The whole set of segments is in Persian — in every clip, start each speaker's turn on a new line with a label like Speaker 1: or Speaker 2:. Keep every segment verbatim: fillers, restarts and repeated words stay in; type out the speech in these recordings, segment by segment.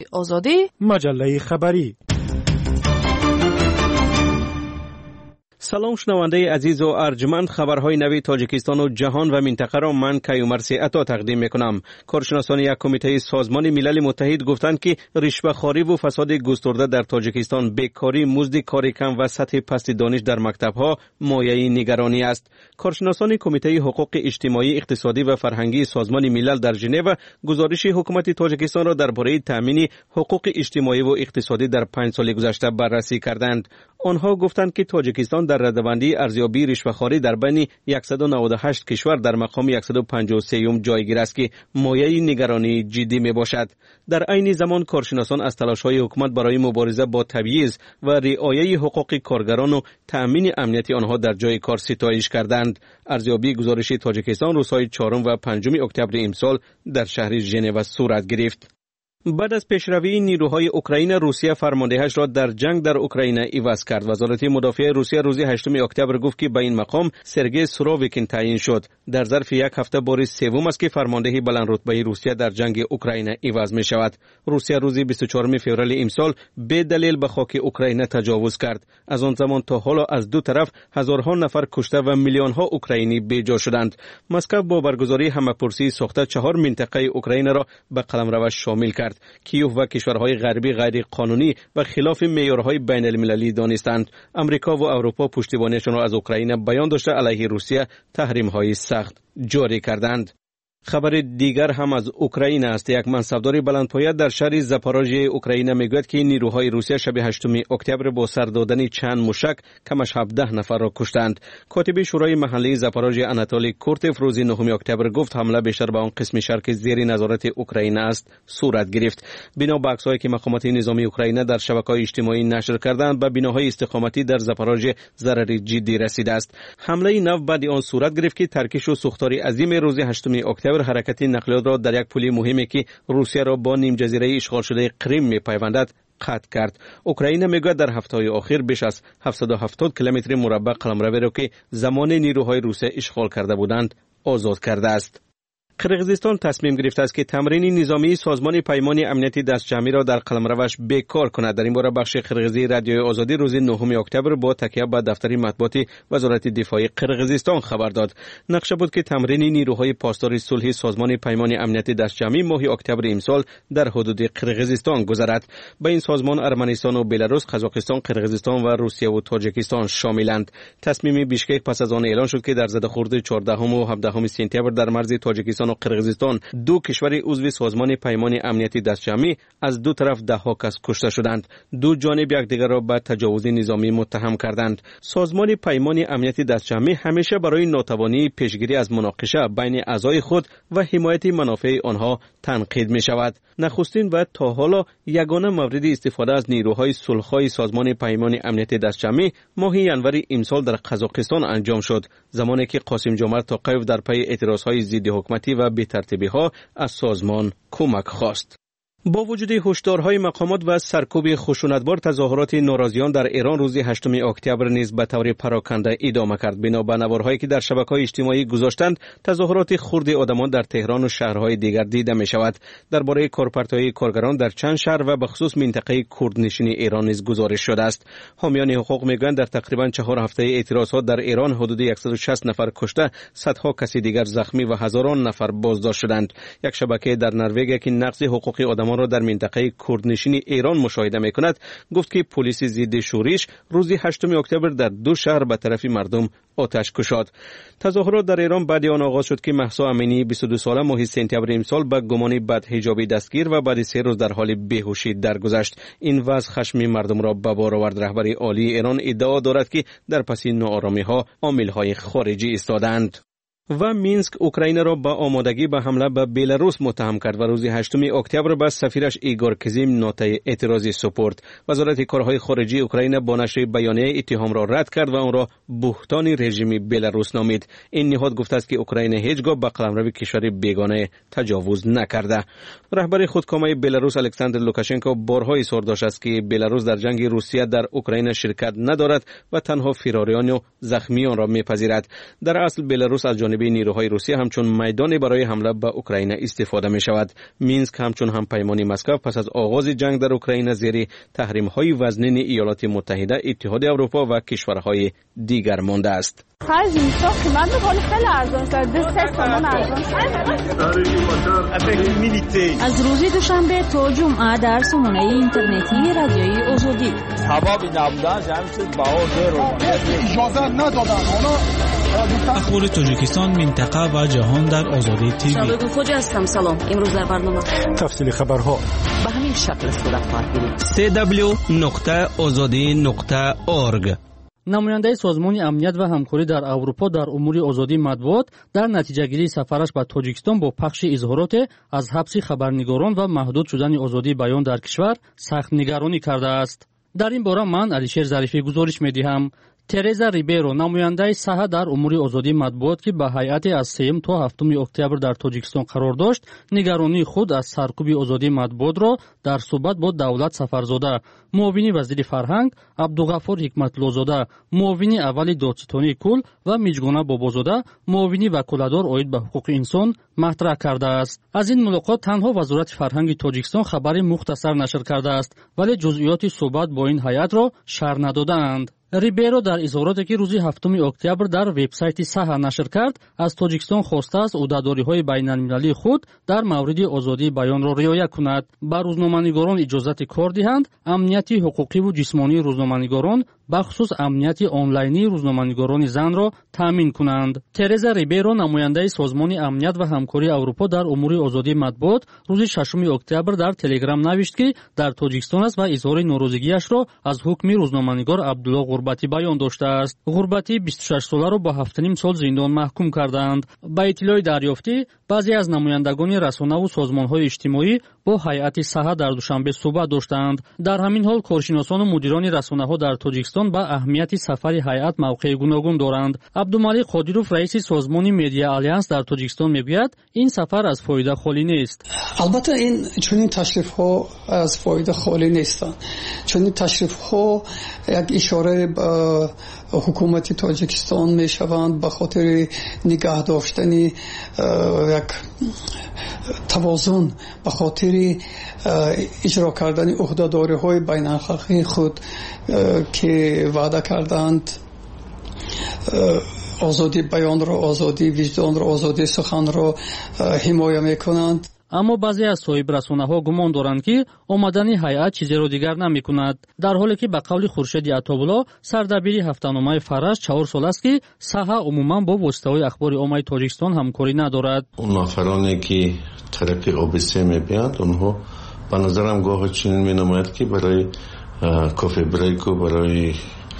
Speaker 1: آزادی،
Speaker 2: مجله خبری.
Speaker 3: سلام شنونده عزیز و ارجمند، خبرهای نوی تاجیکستان و جهان و منطقه را من کیومرث عطا تقدیم میکنم. کارشناسان یک کمیته سازمان ملل متحد گفتند که رشوه‌خواری و فساد گسترده در تاجیکستان، بیکاری، مزد کار کم و سطح پست دانش در مکتب‌ها مایه نگرانی است. کارشناسان کمیته حقوق اجتماعی، اقتصادی و فرهنگی سازمان ملل در ژنو گزارش حکومت تاجیکستان را درباره تامین حقوق اجتماعی و اقتصادی در پنج سال گذشته بررسی کردند. آنها گفتند که تاجیکستان در رده‌بندی ارزیابی رشوه‌خواری در بین صد و نود و هشت کشور در مقام صد و پنجاه و سه جایگیر است که مایه نگرانی جدی می باشد. در عین زمان کارشناسان از تلاش‌های حکومت برای مبارزه با تبعیض و رعایت حقوق کارگران و تأمین امنیت آنها در جای کار ستایش کردند. ارزیابی گزارش تاجیکستان روزهای چهارم و پنجم اکتبر امسال در شهر ژنو صورت گرفت. بعد از پیشروی نیروهای اوکراین، روسیه فرماندهش را در جنگ در اوکراین عوض کرد. وزارت مدافع روسیه روز هشتم اکتبر گفت که به این مقام سرگئی سوروویکین تعیین شد. در ظرف یک هفته بار سوم است که فرمانده بلند رتبه روسیه در جنگ اوکراین عوض می شود. روسیه روز بیست و چهارم فوریه امسال به دلیل به خاک اوکراین تجاوز کرد. از آن زمان تا حالا از دو طرف هزارها نفر کشته و میلیون ها اوکراینی بی‌جا شدند. مسکو با برگزاری همه‌پرسی ساخته چهار منطقه اوکراین را به قلمرو شامل کرد. کیوف و کشورهای غربی غیر قانونی و خلاف معیارهای بین المللی دانستند. امریکا و اروپا پشتیبانیشان را از اوکراین بیان داشته علیه روسیه تحریم‌های سخت جاری کردند. خبر دیگر هم از اوکراین است. یک منصبدار بلندپایه در شهر زاپاروژیه اوکراین میگوید که نیروهای روسیه شب هشتم اکتبر با سر دادن چند موشک کمش هفده نفر را کشتند. کاتب شورای محلی زاپاروژیه آناتولی کورتف روز نهم اکتبر گفت حمله بیشتر به آن قسم شهر که زیر نظارت اوکراین است صورت گرفت. بنا به عکس‌هایی که مقامات نظامی اوکراین در شبکه‌های اجتماعی نشر کردند، به بناهای استقامتی در زاپاروژیه ضرر جدی رسیده است. حمله نو بعد آن صورت گرفت که ترکش و سوختار عظیم روز هشتم اکتبر حرکت نقلیات را در یک پل مهمی که روسیه را با نیم جزیره اشغال شده کریم می‌پیوندد قطع کرد. اوکراین میگوید در هفته‌های اخیر بیش از هفتصد و هفتاد کیلومتر مربع قلمرو را که زمان نیروهای روسیه اشغال کرده بودند آزاد کرده است. قرقیزستان تصمیم گرفته است که تمرین نظامی سازمان پیمان امنیتی دستجمعی را در قلمروش بیکار کند. در این باره بخش قرقیزی رادیوی آزادی روز نهم اکتبر با تکیه به دفتر مطبوعات وزارت دفاع قرقیزستان خبر داد. نقشه بود که تمرین نیروهای پاسدار صلح سازمان پیمان امنیتی دستجمعی ماه اکتبر امسال در حدود قرقیزستان گذرد. به این سازمان ارمنستان و بلاروس، قزاقستان، قرقیزستان و روسیه و تاجیکستان شاملند. تصمیم بیشکک پس از آن اعلان شد که در زدخورد چهاردهم و هفدهم سپتامبر در مرز تاجیکستان و قرقیزستان دو کشور عضو سازمان پیمان امنیتی دستجمعی از دو طرف ده ها کس کشته شدند. دو جانب یکدیگر را به تجاوز نظامی متهم کردند. سازمان پیمان امنیتی دستجمعی همیشه برای ناتوانی پیشگیری از مناقشه بین اعضای خود و حمایت منافع آنها تنقید می شود. نخستین و تا حالا یگانه مورد استفاده از نیروهای صلح‌خواه سازمان پیمان امنیتی دستجمعی ماه ینور امسال در قزاقستان انجام شد، زمانی که قاسم جمعه توقیف در پی اعتراضهای ضد حکومتی و بی‌ترتیبی‌ها از سازمان کمک خواست. با وجود هشدارهای مقامات و سرکوب خشونتبار، تظاهرات ناراضیان در ایران روز هشتم اکتبر نیز به طور پراکنده ادامه کرد. بنا به نوارهایی که در شبکه‌های اجتماعی گذاشتند، تظاهرات خرد آدمان در تهران و شهرهای دیگر دیده می شود. درباره کارپرت‌های کارگران در چند شهر و به خصوص منطقه کردنشین ایران نیز گزارش شده است. حامیان حقوق میگویند در تقریبا چهار هفته اعتراضات در ایران حدود صد و شصت نفر کشته، صدها کسی دیگر زخمی و هزاران نفر بازداشت شدند. یک شبکه در نروژ که نقض حقوق آدمان را در منطقه کردنشین ایران مشاهده می کند گفت که پلیس ضد شورش روز هشتم اکتبر در دو شهر به طرف مردم آتش گشاد. تظاهرات در ایران بعد آن آغاز شد که مهسا امینی بیست و دو ساله ماه سپتامبر امسال به گمان بدحجابی دستگیر و بعد سه روز در حال بیهوشی درگذشت. این وضع خشم مردم را به بار آورد. رهبر عالی ایران ادعا دارد که در پس ناآرامی ها عامل‌های خارجی ایستادند. و مینسک اوکراین را با آمادگی به حمله به بلاروس متهم کرد و روز هشتم اکتبر به سفیرش ایگور کزیم نوتای اعتراضی سپرد. وزارت کارهای خارجه اوکراین با نشر بیانیه اتهام را رد کرد و آن را بهتان رژیم بلاروس نامید. این نهاد گفته است که اوکراین هیچگاه به قلمرو کشور بیگانه تجاوز نکرده. رهبر خودکامه بلاروس الکساندر لوکاشنکو بارها اصرار داشته است که بلاروس در جنگ روسیه در اوکراین شرکت ندارد و تنها فراریان و زخمیان را میپذیرد. در اصل بلاروس از جانب جانبی نیروهای روسیه همچون میدانی برای حمله به اوکراین استفاده می شود. مینسک همچون هم پیمانی مسکو پس از آغاز جنگ در اوکراین زیر تحریم های وزنین ایالات متحده، اتحاد اروپا و کشورهای دیگر مانده است.
Speaker 1: خرج اینجا قیمت خیلی خیلی ارزان شده. سه تومان ارزان شده.
Speaker 2: از روز دوشنبه تا جمعه در سامانه اینترنتی رادیوی آزادی.
Speaker 4: سبب نبودن همین چیز بهار رو
Speaker 5: اجازه ندادن.
Speaker 6: اخبار تاجیکستان، منطقه و جهان در آزادی تیوی.
Speaker 2: شبکه خوج هستم. سلام. امروز در برنامه
Speaker 5: تفصیل خبرها
Speaker 2: به همین شکل صورت خواهد گرفت.
Speaker 3: سی دبلیو نقطه آزادی نقطه اورگ.
Speaker 7: نماینده سازمان امنیت و همکاری در اروپا در امور آزادی مطبوعات در نتیجه‌گیری سفرش به تاجیکستان با پخش اظهارات از حبس خبرنگاران و محدود شدن آزادی بیان در کشور سخت نگرانی کرده است. در این باره من علیشیر ظریفی گزارش می‌دهم. ترزا ریبیرو، نماینده ساحه در امور آزادی مطبوعات که به هیئت از سوم تا هفتم اکتبر در تاجیکستان قرار داشت، نگرانی خود از سرکوب آزادی مطبوعات را در صحبت با دولت سفرزاده، معاون وزیر فرهنگ عبدالغفور حکمت‌الله‌زاده، معاون اول دادستانی کل و میجگونه بابازاده، معاون وکالتدار اوید به حقوق انسان مطرح کرده است. از این ملاقات تنها وزارت فرهنگ تاجیکستان خبری مختصر نشر کرده است، ولی جزئیات صحبت با این هیئت را شرح ندادند. ریبیرو در اظهاراتی که روز هفتم اکتبر در وبسایت ساحه نشر کرد، از تاجیکستان خواسته است عهده‌داری‌های بین‌المللی خود در مورد آزادی بیان را رعایت کند، به روزنامه‌نگاران اجازه کار دهند، امنیت حقوقی و جسمانی روزنامه‌نگاران بخصوص امنیت آنلاینی روزنامه‌نگاران زن را تامین کنند. ترزا ریبیرو، نماینده سازمان امنیت و همکاری اروپا در امور آزادی مطبوعات، روز ششم اکتبر در تلگرام نوشت که در تاجیکستان است و اظهار ناراضگیش را از حکم روزنامه‌نگار عبدالله غربتی بیان داشته است. غربتی بیست و شش ساله را با هفت و نیم سال زندان محکوم کردند. با اطلاع دریافتی، بعضی از نمایندگان رسانه و سازمان‌های اجتماعی با هیئت ساحه در دوشنبه صحبت داشتند. در همین حال کارشناسان و مدیران رسانه‌ها در تاجیکستان با اهمیت سفر هیئت موقع گوناگون دارند. عبدالملک قادیروف، رئیس سازمان مدیا آلیانس در تاجیکستان میگوید این سفر از فایده خالی نیست.
Speaker 8: البته این چنین تشریف‌ها از فایده خالی نیستند. چنین تشریف‌ها یک اشاره به حکومت تاجیکستان میشوند به خاطر نگاه داشتن یک توازن، به خاطر اجرا کردن عهده‌داری‌های بین‌المللی خود که وعده کردند، آزادی بیان را، آزادی وجدان را، آزادی سخن را حمایت میکنند.
Speaker 7: اما بعضی از صاحب رسانه‌ها گمان دارند که آمدن هیئت چیزی را دیگر نمی‌کند، در حالی که به قول خورشید عطابولا، سردبیر هفته‌نامه فرش، چهار سال است که ساحه عموما با واسطه‌های اخبار عامه تاجیکستان همکاری ندارد.
Speaker 9: اون نفرانی که طرف اوبیسی می‌بیند، اونها به نظرم گاه چنین می‌نماید که برای کافی بریک و برای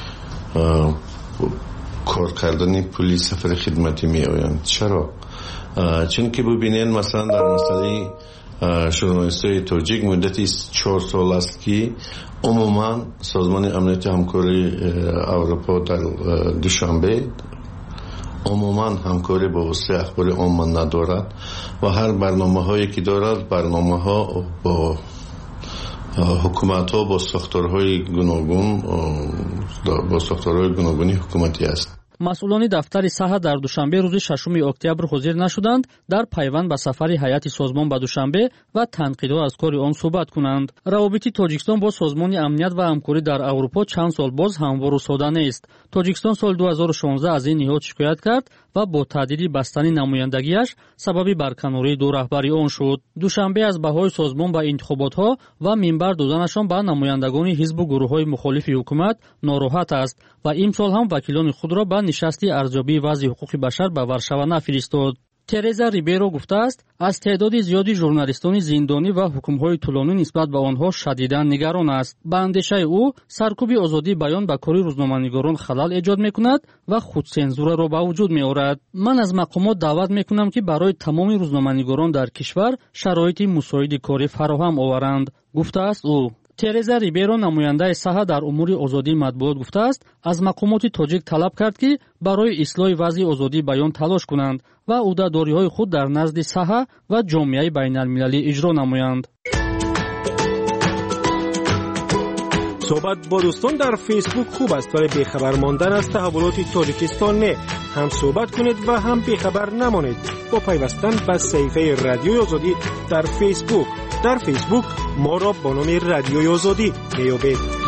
Speaker 9: کار کردن پلیس سفر خدمتی می‌آیند. چرا؟ چون که ببینین مثلا در مسئله ژورنالیست‌های تاجیک مدتی چهار سال است که عموما سازمان امنیت همکاری اروپا در دوشنبه عموما همکاری با واسطه اخبار عامه ندارد و هر برنامه هایی که دارد برنامه ها با حکومت ها با ساختارهای گوناگون با ساختارهای گوناگونی حکومتی است.
Speaker 7: مسئولان دفتر ساحه در دوشنبه روز ششم اکتبر حاضر نشدند در پیوند به سفر هیئت سازمان به دوشنبه و تنقیدها از کار آن صحبت کنند. روابط تاجیکستان با سازمان امنیت و همکاری در اروپا چند سال باز هموار و ساده نیست. تاجیکستان سال دو هزار و شانزده از این نهاد شکایت کرد و با تهدید بستن نمایندگیش سبب برکناری دو رهبری آن شد. دوشنبه از بهای سازمان به انتخاباتها و منبر دادنشان به نمایندگان حزب و گروه‌های مخالف حکومت ناراحت است و امسال هم وکیلان خود را به نشستی ارزیابی وضع حقوق بشر به ورشوا نفرستاد. ترزا ریبیرو گفته است از تعداد زیادی ژورنالیستان زندانی و حکم‌های طولانی نسبت به آنها شدیداً نگران است. به اندیشه او سرکوب آزادی بیان به کار روزنامه‌نگاران خلل ایجاد می‌کند و خودسانسور را به وجود می‌آورد. من از مقامات دعوت می‌کنم که برای تمام روزنامه‌نگاران در کشور شرایط مساعد کاری فراهم آورند، گفته است او. ترزا ریبیرو، نماینده ساحه در امور آزادی مطبوعات، گفته است از مقامات تاجیک طلب کرد که برای اصلاح وضع آزادی بیان تلاش کنند و عهده‌داری‌های خود در نزد ساحه و جامعه بین‌المللی اجرا نمایند.
Speaker 10: صحبت با دوستان در فیسبوک خوب است ولی بیخبر ماندن از تحولات تاجیکستان نه. هم صحبت کنید و هم بیخبر نمانید با پیوستن به صفحه رادیوی آزادی در فیسبوک. در فیسبوک ما را با نام رادیوی آزادی میابید.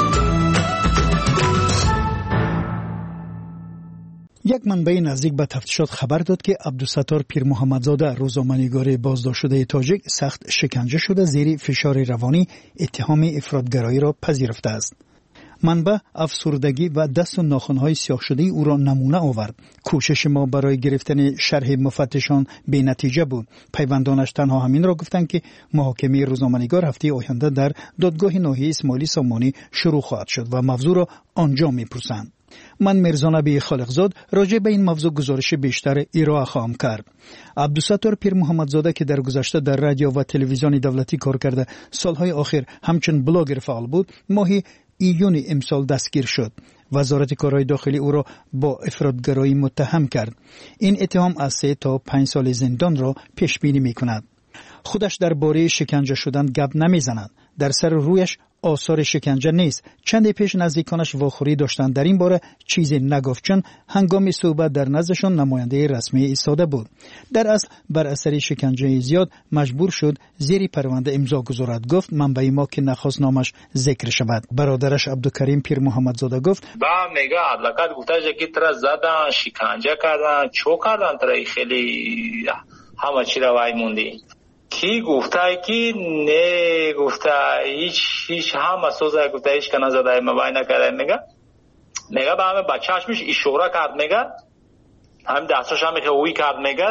Speaker 11: یک منبع نزدیک به تفتیشات خبر داد که عبدالستار پیر محمدزاده روزنامه‌نگار بازداشت شده تاجیک سخت شکنجه شده زیر فشار روانی اتهام افراطگرایی را پذیرفته است. منبع افسردگی و دست و ناخن‌های سیاه شده او را نمونه آورد. کوشش ما برای گرفتن شرح مفتشان بی نتیجه بود. پیوندانش تنها همین را گفتند که محاکمه روزنامه‌نگار هفته آینده در دادگاه ناحیه اسماعیلی سامانی شروع خواهد شد و موضوع را آنجا می‌پرسند. من میرزا نبی خالقزاد راجع به این موضوع گزارش بیشتر ارائه خواهم کرد. عبدالستار پیر محمدزاده که در گذشته در رادیو و تلویزیون دولتی کار کرده سالهای آخر همچون بلاگر فعال بود، ماه ایون امسال دستگیر شد. وزارت کارهای داخلی او را با افراطگرایی متهم کرد. این اتهام از سه تا پنج سال زندان را پیش بینی می‌کند. خودش درباره شکنجه شدن گپ نمی‌زند. در سر رویش آثار شکنجه نیست. چند پیش نزدیکانش واخوری داشتند در این باره چیزی نگفت چون هنگام صحبت در نزدشان نماینده رسمی ایستاده بود. در اصل بر اثر شکنجه زیاد مجبور شد زیر پرونده امضا گذارد. گفت منبع ما که نخواست نامش ذکر شود. برادرش عبدالکریم پیر محمدزاده گفت
Speaker 12: با میگه عدالت گفته که تر زدن شکنجه کردن چو کردن تر خیلی همه چی رو وای موندی. کی گفته که نه گفته هیچ هیچ هم اساسا گفته هیچ کنه زده مبای نکرده. میگه میگه به همه بچه‌اش میش اشاره کرد. میگه هم دستش هم که وی کرد. میگه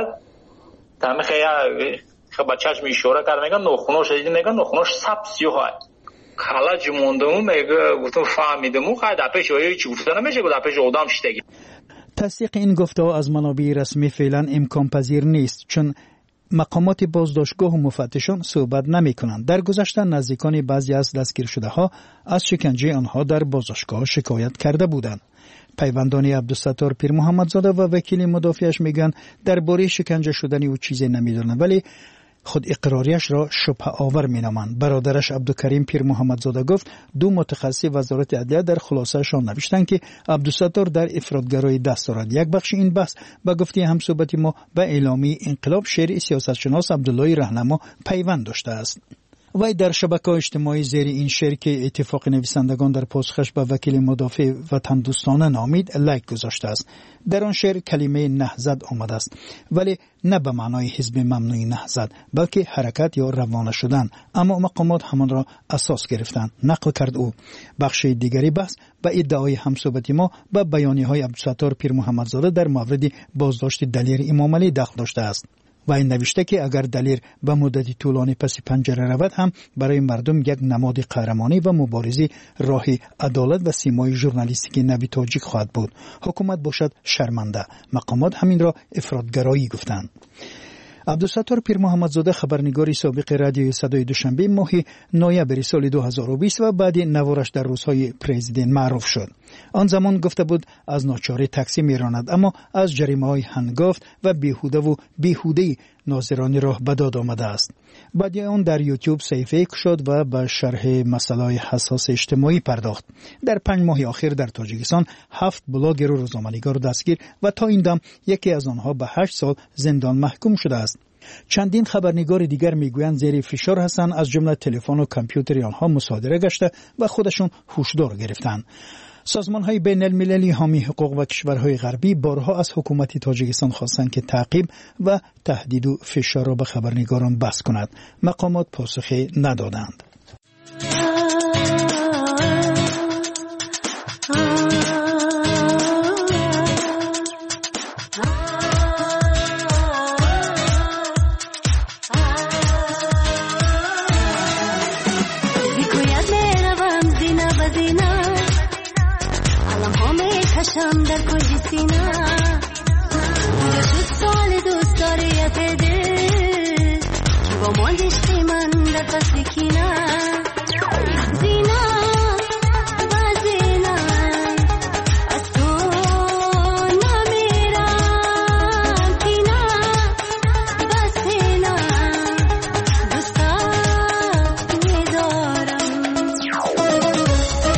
Speaker 12: هم خیلی خب بچه‌اش می اشاره کرد. میگه نخونش دید. میگه نخونش سبزی های خاله جموندم. میگه گفتم فهمیدم خیلی دپش وی چی گفته نمیشه گفت دپش آدم شتگی.
Speaker 11: تصدیق این گفته از منابع رسمی فعلا امکان پذیر نیست چون مقامات بازداشتگاه و مفتشان صحبت نمی کنند. در گذشته نزدیکان بعضی از دستگیر شده ها از شکنجه آنها در بازداشتگاه شکایت کرده بودند. پیوندان عبدالستار پیر محمدزاده و وکیل مدافعش میگن درباره شکنجه شدن او چیزی نمیدونند ولی خود اقراریش را شبهه آور مینامند. برادرش عبدالکریم پیر محمدزاده گفت دو متخصص وزارت عدلیه در خلاصه‌شان نوشتند که عبدالستار در افراطگرایی دست دارد. یک بخش این بحث به گفته همصحبت ما به اعلامیه انقلاب شعر سیاستشناس عبدالله رهنما پیوند داشته است. وی در شبکه‌های اجتماعی زیر این شعر که اتفاق نویسندگان در پاسخش به وکیل مدافع وطن دوستانه نامید لایک گذاشته است. در آن شعر کلمه نهضت آمده است ولی نه به معنای حزب ممنوع نهضت بلکه حرکت یا روانه شدن، اما مقامات همان را اساس گرفتند. نقل کرد او. بخش دیگری بحث به ادعای همصحبت ما به بیانیه‌های عبدالستار پیر محمدزاده در مورد بازداشت دلیر امام علی دخل داشته است. و این نوشته که اگر دلیر به مدتی طولانی پس پنجره رود هم برای مردم یک نماد قهرمانی و مبارزی راه عدالت و سیمای ژورنالیستیک نوی تاجیک خواهد بود. حکومت باشد شرمنده. مقامات همین را افراطگرایی گفتند. عبدالستار پیر محمدزاده خبرنگاری سابق رادیوی صدای دوشنبه ماه نوامبر سال دو هزار و بیست و بعد نوارش در روزهای پرزیدنت معروف شد. آن زمان گفته بود از ناچاری تاکسی میراند اما از جریمه‌های هنگفت و بیهوده و بیهوده ناظرانی راه به داد آمده است. بعد آن در یوتیوب صفحه شد و به شرح مسائل حساس اجتماعی پرداخت. در پنج ماه اخیر در تاجیکستان هفت بلاگر و روزنامه‌نگار دستگیر و تا این دم یکی از آنها به هشت سال زندان محکوم شده است. چندین خبرنگار دیگر میگویند زیر فشار هستند، از جمله تلفن و کامپیوتر آنها مصادره گشته و خودشون هوشدار گرفتند. سازمان‌های بین المللی حامی حقوق و کشورهای غربی بارها از حکومت تاجیکستان خواستند که تعقیب و تهدید و فشار را به خبرنگاران بس کند. مقامات پاسخی ندادند.
Speaker 13: شام در کجی سینا اونجا شد سال دوست داره دل که با ماندشتی من در فصل کینا زینا و زینا از تو نمیرم کینا و سینا دوستا میدارم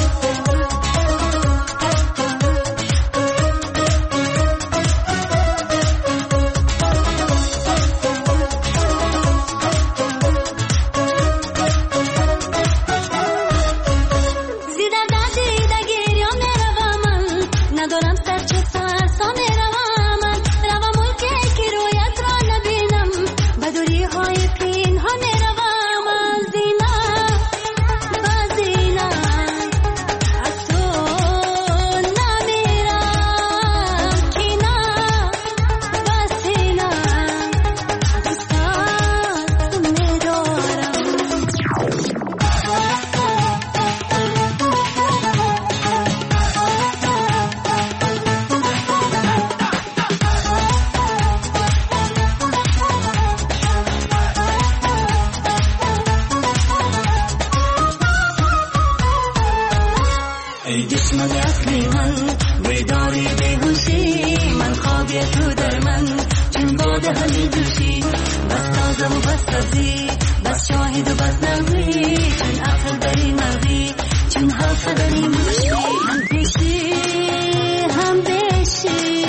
Speaker 13: ای جسم اصلی من بیداری بیهوشی من خوابی تو در من چون باد همی دوشی بس تازه و بس سبزی بس شاهد و بس نوی چون عقل داری مغزی چون حلقه داری موشی هم پیشی هم بیشی.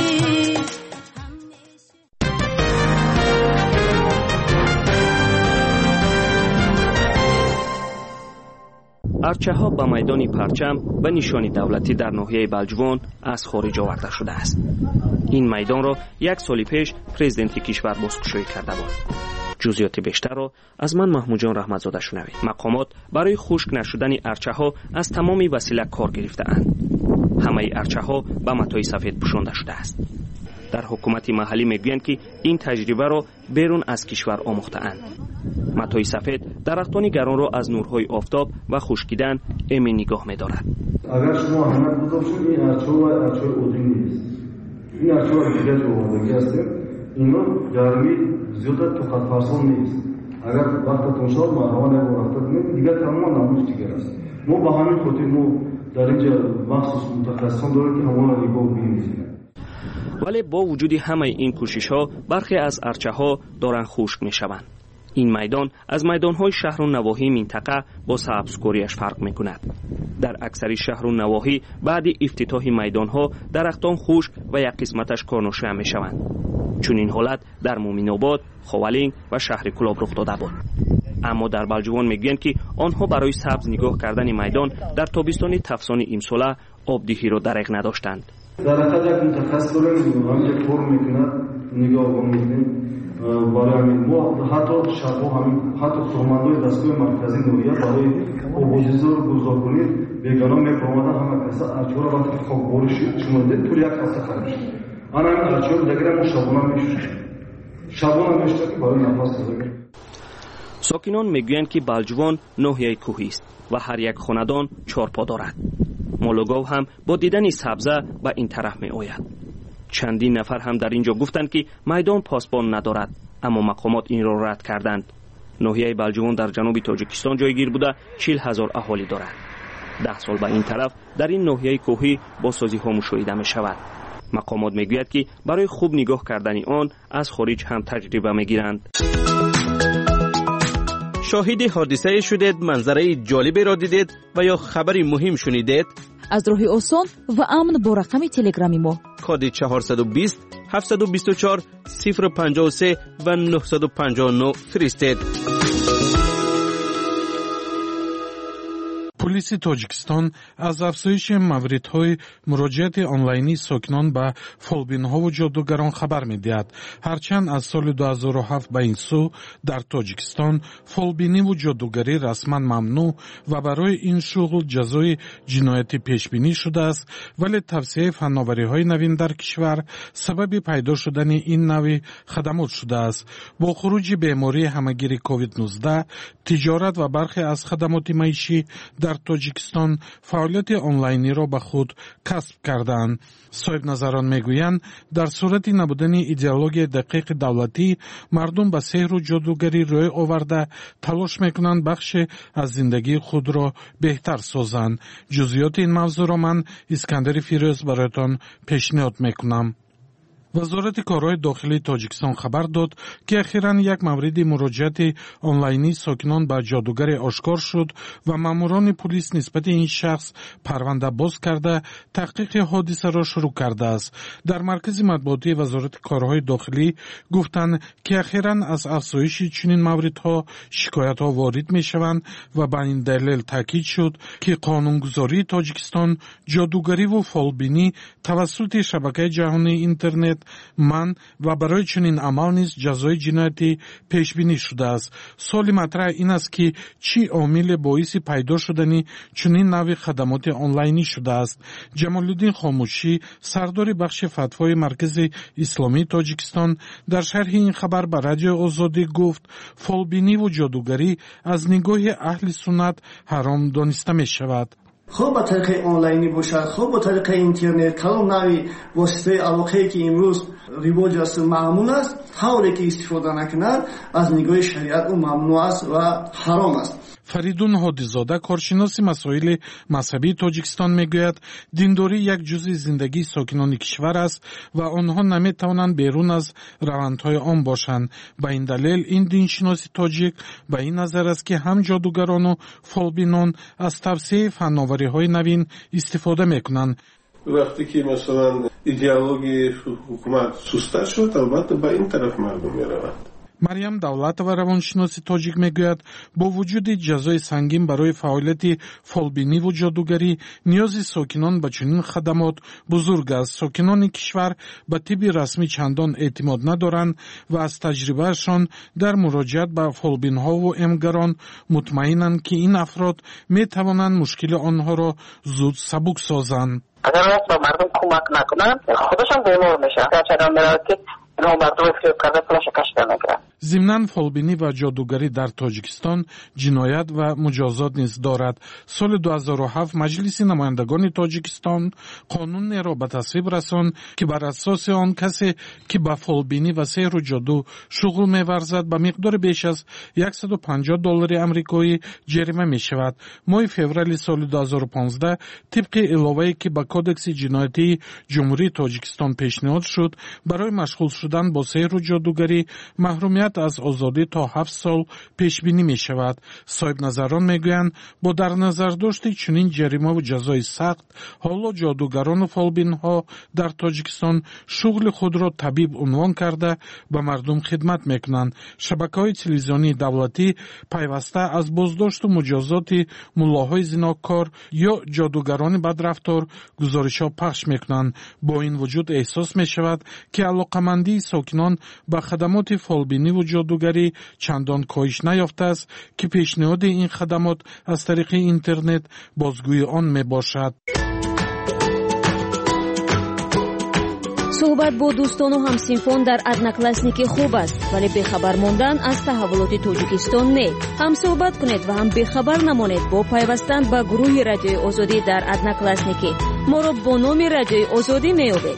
Speaker 14: ارچه‌ها با میدان پرچم و نشان دولتی در ناحیه بلجوان از خارج آورده شده است. این میدان را یک سال پیش پرزیدنت کشور بازگشایی کرده بود. جزئیات بیشتر را از من محمود جان رحمتزاده شنوید. مقامات برای خشک نشدن ارچه‌ها از تمام وسیله کار گرفته‌اند. همه ارچه‌ها به متای سفید پوشانده شده است. در حکومت محلی میگویند که این تجربه را بیرون از کشور آموخته‌اند. متای سفید درختان گران را از نورهای آفتاب و خشکیدن امی نگاه می‌دارد.
Speaker 15: اگر شما اهمیت گذاشتید این ارچه و ارچه اودین نیست. این ارچه ها دیگر جو آمدگی هستیم. اینا گرمی زیاد تو خط فرسان نیست. اگر وقتتون شد مرحوم نبود کنید دیگر تمام ناموش دیگر است. ما با همین خاطر ما در اینجا مخصوص متخصصان داریم که همون را نگاه بینیم.
Speaker 14: ولی با وجود همه این کوشش‌ها برخی از ارچه‌ها دارند خشک می‌شوند. این میدان از میدان‌های شهر و نواحی منطقه با سبزکاریش فرق می‌کند. در اکثر شهر و نواحی بعد افتتاح میدان‌ها درختان خشک و یک قسمتش کارناشه می‌شوند. چون این حالت در مومن‌آباد، خوالینگ و شهر کلاب رخ داده بود. اما در بلجوان میگویند که آنها برای سبز نگاه کردن میدان در تابستان تفسان امساله آبدهی را درک نداشتند.
Speaker 15: درخت یک متخصص داریم همینجا کار می‌کند نگاه می‌کنیم. برای همین ما حتی شبا همین حتی فرماندهای دستگاه مرکزی نوریه برای آبوزیزه رو گذار کنید بیگانه میپرامده همه کسا ارچه را وقتی خواب بارشید شما دید طول یک هفته خرید شد. آن همین ارچه رو دگره ما شبانه میشوشید شبانه میشته که برای نفس داریم.
Speaker 14: ساکنان میگویند که بلجوان ناحیه کوهی است و هر یک خاندان چهار پا دارد. مالوگاو هم با دیدن سبزه به این طرف می آید. چندین نفر هم در اینجا گفتند که میدان پاسبان ندارد، اما مقامات این را رد کردند. ناحیه بلجوان در جنوب تاجیکستان جایگیر بوده چهل هزار اهالی دارد. ده سال به این طرف در این ناحیه کوهی با سازی ها مشاهده می شود. مقامات می گوید که برای خوب نگاه کردن آن از خارج هم تجربه می گیرند.
Speaker 3: شاهد حادثه شدید، منظره جالبی را دیدید و یا خبری مهم شنیدید؟
Speaker 16: از راه آسان و امن با رقم تلگرامی ما
Speaker 3: کد چهارصد و بیست هفتصد و بیست و چهار صفر پنجاه و سه و نهصد و پنجاه و نه فرستید.
Speaker 17: پلیس تاجیکستان از افزایش موردهای مراجعت آنلاینی ساکنان به فولبین‌ها و جادوگران خبر می‌دهد. هرچند از سال دو هزار و هفت به این سو در تاجیکستان فولبینی و جادوگری رسما ممنوع و برای این شغل جزای جنایتی پیشبینی شده است، ولی توسعه فناوری‌های نوین در کشور سبب پیدا شدن این نوع خدمات شده است. با خروج بیماری همه‌گیر کووید نوزده، تجارت و برخی از خدمات معیشی در تاجیکستان فعالیت آنلاینی را به خود کسب کردند. صاحب نظران میگویند در صورت نبودن ایدئولوژی دقیق دولتی، مردم به سحر و جادوگری روی آورده تلاش میکنند بخش از زندگی خود را بهتر سازند. جزئیات این موضوع را من اسکندر فیروز برایتان پیشنهاد میکنم. وزارت کارهای داخلی تاجیکستان خبر داد که اخیراً یک مورد مراجعت آنلاینی ساکنان به جادوگر آشکار شد و ماموران پلیس نسبت این شخص پرونده باز کرده تحقیق حادثه را شروع کرده است. در مرکز مطبوعاتی وزارت کارهای داخلی گفتند که اخیراً از افزایش چنین موردها شکایت‌ها وارد می‌شوند و به این دلیل تاکید شد که قانونگذاری تاجیکستان جادوگری و فالبینی توسط شبکه جهانی اینترنت من و برای چنین عمل نیز جزای جنایتی پیش بینی شده است. سوال مطرح این است که چی عامل باعث پیدا شدن چنین نوع خدمات آنلاینی شده است. جمال الدین خاموشی سردار بخش فتوای مرکز اسلامی تاجیکستان در شرح این خبر به رادیو آزادی گفت فالبینی و جادوگری از نگاه اهل سنت حرام دانسته می شود.
Speaker 18: خوب با طریق آنلاینی باشد، خوب با طریق اینترنت، کلام نوی واسطه علاقه‌ای که امروز رواج است معمول است، حالی که استفاده نکند از نگاه شریعت او ممنوع است و حرام است.
Speaker 17: фаридун ҳодизода коршиноси масоили мазҳабии тоҷикистон мегӯяд диндорӣ як ҷузъи зиндагии сокинони кишвар аст ва онҳо наметавонанд берун аз равандҳои он бошанд. ба ин далел ин диншиноси тоҷик ба ин назар аст ки ҳам ҷодугарону фолбинон аз тавсеяи фанновариҳои навин истифода мекунанд.
Speaker 19: вақте ки масалан идеологияи ҳукумат суста шуд, албатта ба ин тараф мардум мераванд.
Speaker 17: марьям давлатова равоншиноси тоҷик мегӯяд бо вуҷуди ҷазои сангин барои фаъолияти фолбиниву ҷодугарӣ ниёзи сокинон ба чунин хадамот бузург аст. сокинони кишвар ба тибби расмӣ чандон эътимод надоранд ва аз таҷрибаашон дар муроҷиат ба фолбинҳову эмгарон мутмаинанд ки ин афрод метавонанд мушкили онҳоро зуд сабук созанд.
Speaker 20: агар раз ба мардум кӯмак накунанд худашон бемор мешаванд. чадан меравад ки
Speaker 17: зимнан фолбинӣ ва ҷодугарӣ дар тоҷикистон ҷиноят ва муҷозот низ дорад. соли ду ҳазору ҳафт маҷлиси намояндагони тоҷикистон қонунеро ба тасвиб расонд ки бар асоси он касе ки ба фолбинӣ ва сеҳру ҷоду шуғл меварзад ба миқдори беш аз яксаду панҷоҳ доллари амрикоӣ ҷарима мешавад. моҳи феврали соли ду ҳазору понздаҳ тибқи иловае ки ба кодекси ҷиноятии ҷумҳурии тоҷикистон пешниҳод шуд барои машғул шудан бо сеҳру ҷодугарӣ маҳрумият аз озодӣ то ҳафт сол пешбинӣ мешавад. соҳибназарон мегӯянд бо дар назардошти чунин ҷаримаву ҷазои сахт ҳоло ҷодугарону фолбинҳо дар тоҷикистон шуғли худро табиб унвон карда ба мардум хидмат мекунанд. шабакаҳои телевизионии давлатӣ пайваста аз боздошту муҷозоти муллоҳои зинокор ё ҷодугарони бадрафтор гузоришҳо пахш мекунанд. бо ин вуҷуд эҳсос мешавад ки алоқамандии сокинон ба хадамоти фолбиниву ҷодугарӣ чандон коҳиш наёфтааст ки пешниҳоди ин хадамот аз тариқи интернет бозгӯи он мебошад.
Speaker 16: суҳбат бо дӯстону ҳамсинфон дар одноклассники хуб аст, вале бехабар мондан аз таҳаввулоти тоҷикистон не. ҳам суҳбат кунед ва ҳам бехабар намонед бо пайвастан ба гурӯҳи радиои озодӣ дар одноклассники. моро бо номи радиои озодӣ меёбед.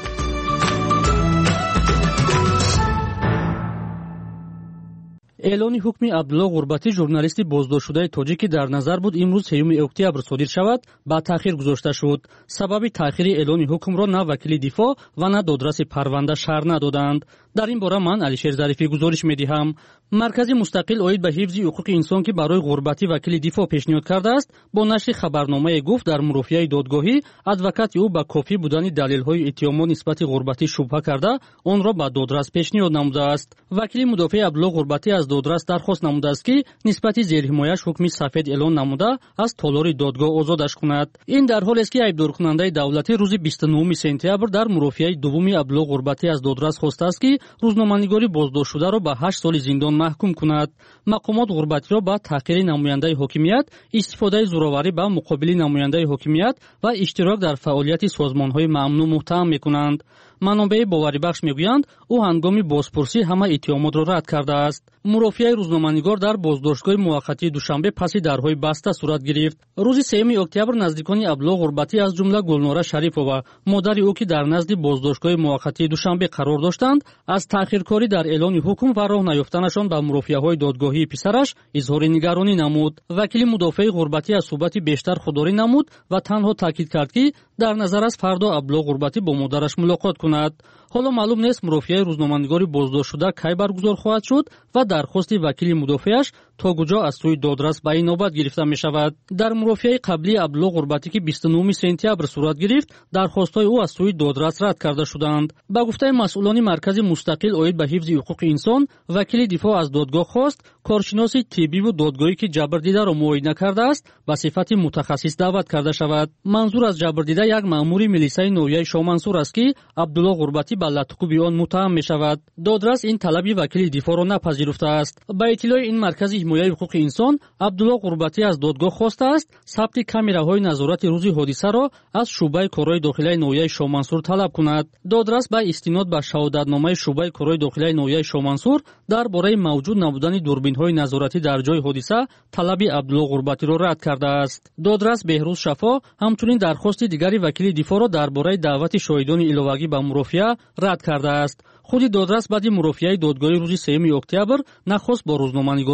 Speaker 7: эълони ҳукми абдулло ғурбатӣ журналисти боздоштшудаи тоҷик ки дар назар буд имрӯз сеюми октябр содир шавад ба таъхир гузошта шуд. сабаби таъхири эълони ҳукмро на вакили дифоъ ва на додраси парванда шарҳ надоданд. дар ин бора ман алишер зарифӣ гузориш медиҳам. маркази мустақил оид ба ҳифзи ҳуқуқи инсон ки барои ғурбатӣ вакили дифоъ пешниҳод кардааст бо нашри хабарномае гуфт дар мурофиаи додгоҳӣ адвокати ӯ ба кофӣ будани далелҳои иттиҳомот нисбати ғурбатӣ шубҳа карда онро ба додрас пешниҳод намудааст. вакили мудофиаи абдулло ғурбатӣ аз додрас дархост намудааст ки нисбати зерҳимояш ҳукми сафед эълон намуда аз толори додгоҳ озодаш кунад. ин дар ҳолест ки айбдоркунандаи давлатӣ рӯзи бисту нӯҳуми сентябр дар мурофиаи дуввуми абдулло ғурбатӣ аз додрас хостааст ки рӯзноманигори боздоштшударо ба ҳашт соли зиндон маҳкум кунад. мақомот ғурбатиро ба таҳқири намояндаи ҳокимият, истифодаи зӯроварӣ ба муқобили намояндаи ҳокимият ва иштирок дар фаъолияти созмонҳои маъмуну муттаҳам мекунанд. манобаи боварибахш мегӯянд ӯ ҳангоми бозпурсӣ ҳама иттиҳомотро рад кардааст. мурофиаи рӯзноманигор дар боздоштгоҳи муваққатии душанбе паси дарҳои баста сурат гирифт. рӯзи сеюми октябр наздикони абдулло ғурбатӣ аз ҷумла гулнора шарифова модари ӯ ки дар назди боздоштгоҳи муваққатии душанбе қарор доштанд аз таъхиркорӣ дар эълони ҳукм ва роҳ наёфтанашон ба мурофиаҳои додгоҳии писараш изҳори нигаронӣ намуд. вакили мудофиаи ғурбатӣ аз суҳбати бештар худдорӣ намуд ва танҳо таъкид кард ки дар назар аст фардо абдулло ғурбатӣ бо модараш мулоқот кунад. ҳоло маълум нест мурофиаи рӯзноманигори боздоштшуда кай баргузор хоҳад шуд ва дархости вакили мудофиаш то куҷо аз сӯи додрас ба инобат гирифта мешавад. дар мурофиаи қаблии абдулло ғурбатӣ ки бисту нӯҳуми сентябр сурат гирифт дархостҳои ӯ аз сӯи додрас рад карда шуданд. ба гуфтаи масъулони маркази мустақил оид ба ҳифзи ҳуқуқи инсон вакили дифоъ аз додгоҳ хост коршиноси тиббиву додгоҳӣ ки ҷабрдидаро муоина кардааст ба сифати мутахассис даъват карда шавад. манзур аз ҷабрдида як маъмури милисаи ноҳияи шоҳмансур аст ки абдулло ғурбатӣ ба латуқуби он муттаҳам мешавад. додрас ин талаби вакили дифоъро напазируфтааст. ба иттилои ин маркази ҳимояи ҳуқуқи инсон абдулло ғурбатӣ аз додгоҳ хостааст сабти камераҳои назорати рӯзи ҳодисаро аз шуъбаи корҳои дохилаи ноҳияи шоҳмансур талаб кунад. додрас ба истинод ба шаҳодатномаи шуъбаи корҳои дохилаи ноҳияи шоҳмансур дар бораи мавҷуд набудани дурбинҳои назоратӣ дар ҷои ҳодиса талаби абдулло ғурбатиро рад кардааст. додрас беҳрӯз шафо ҳамчунин дархости дигари вакили дифоъро дар бораи даъвати шоҳидони иловагӣ ба мурофиа рад кардааст. худи додрас баъди мурофиаи додгоҳи рӯзи сеюми октябр нахост бо рӯзноманигорон суҳбат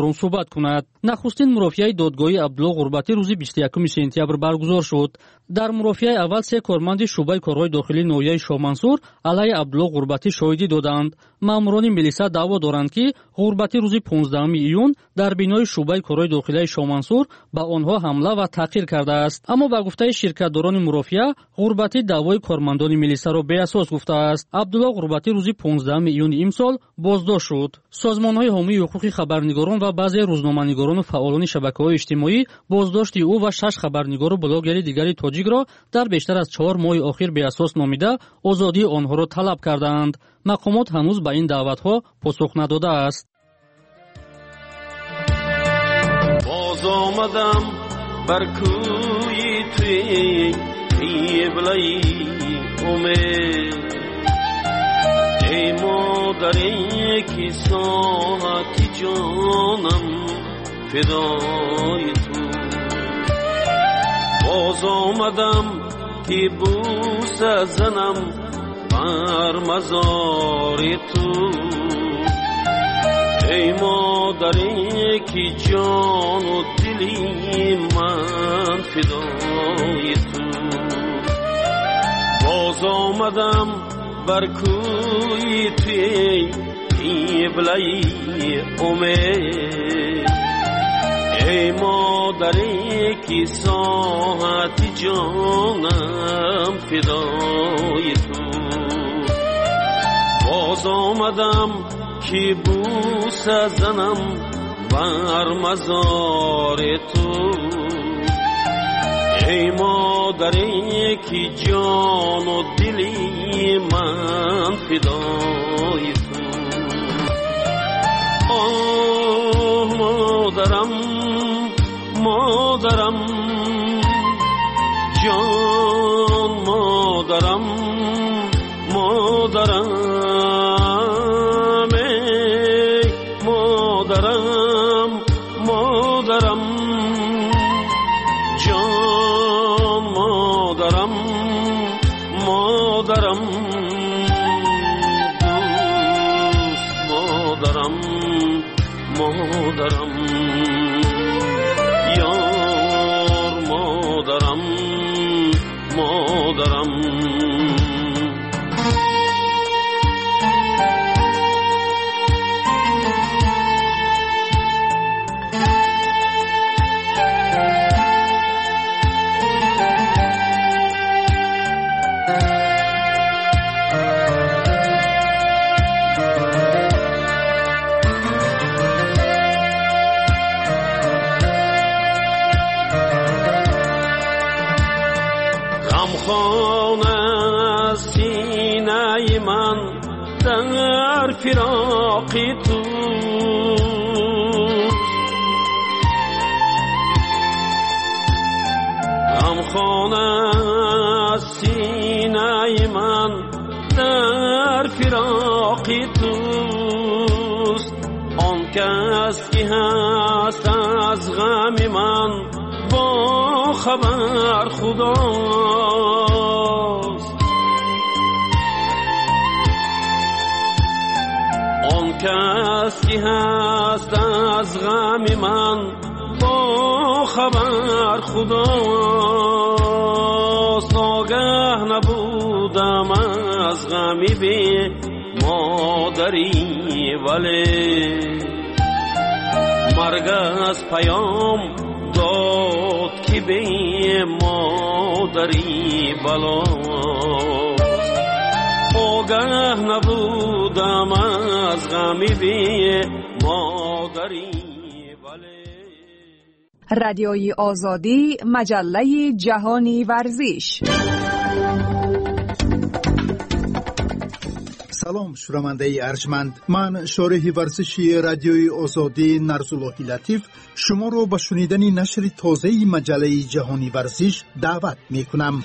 Speaker 7: صحبت کند. نخستین مرافعه دادگاهی عبدالله غربتی روز بیست و یکم سپتامبر برگزار شد. در مرافعه اول سه کارمند شعبه کارهای داخلی ناحیه شاهمنصور علیه عبدالله غربتی شاهدی دادند. ماموران ملیسا دعوا دارند که غربتی روز پانزدهم ایون در بینای شعبه کارهای داخلی شاهمنصور به آنها حمله و تحقیر کرده است. اما با گفته شرکتداران مرافعه غربتی دعوای کارمندان ملیسا را بی اساس گفته است. عبدالله غربتی روز پانزدهم ایون امسال بازداشت شد. سازمان‌های حامی حقوق خبرنگاران و بعضی روزنامه‌نگاران و فعالان شبکه‌های اجتماعی بازداشت او و شش خبرنگار و بلاگر دیگری تاجیک را در بیشتر از چهار ماه اخیر بی اساس نامیده آزادی آنها را طلب کردند. مقامات هنوز به این دعوت‌ها پاسخ نداده است.
Speaker 21: باز آمدم بر کوی توی قبله امید، ای مادری که ساعت جانم فدای تو. باز آمدم که بوس زنم بر مزار تو، ای مادری که جان و دلی من فدای تو. باز آمدم بر کوی توی قبله امید، ای مادری که ساعت جانم فدای تو. باز آمدم که بوس زنم بر مزار تو، ای مادری که جان و دلی من فدای تو. آه مادرم مادرم جان، مادرم مادرم ای مادرم مادرم جان، مادرم مادرم دوست، مادرم مادرم یار، مادرم مادرم. فراق تو غمخانه سینه من در فراق توست. آن کس که هست از غم من با خبر خداست. کس که هست از غم من با خبر خداست. ناگه نبودم از غمی بی مادری، ولی مرگ از پیام داد که بی مادری بلاست. آگه نبودم از غمی بی مادری.
Speaker 22: رادیوی آزادی، مجله جهانی ورزش.
Speaker 11: سلام شنونده ارجمند، من شارح ورزشی رادیوی آزادی نرزالله لطیف شما رو به شنیدن نشر تازه مجله جهانی ورزش دعوت می کنم.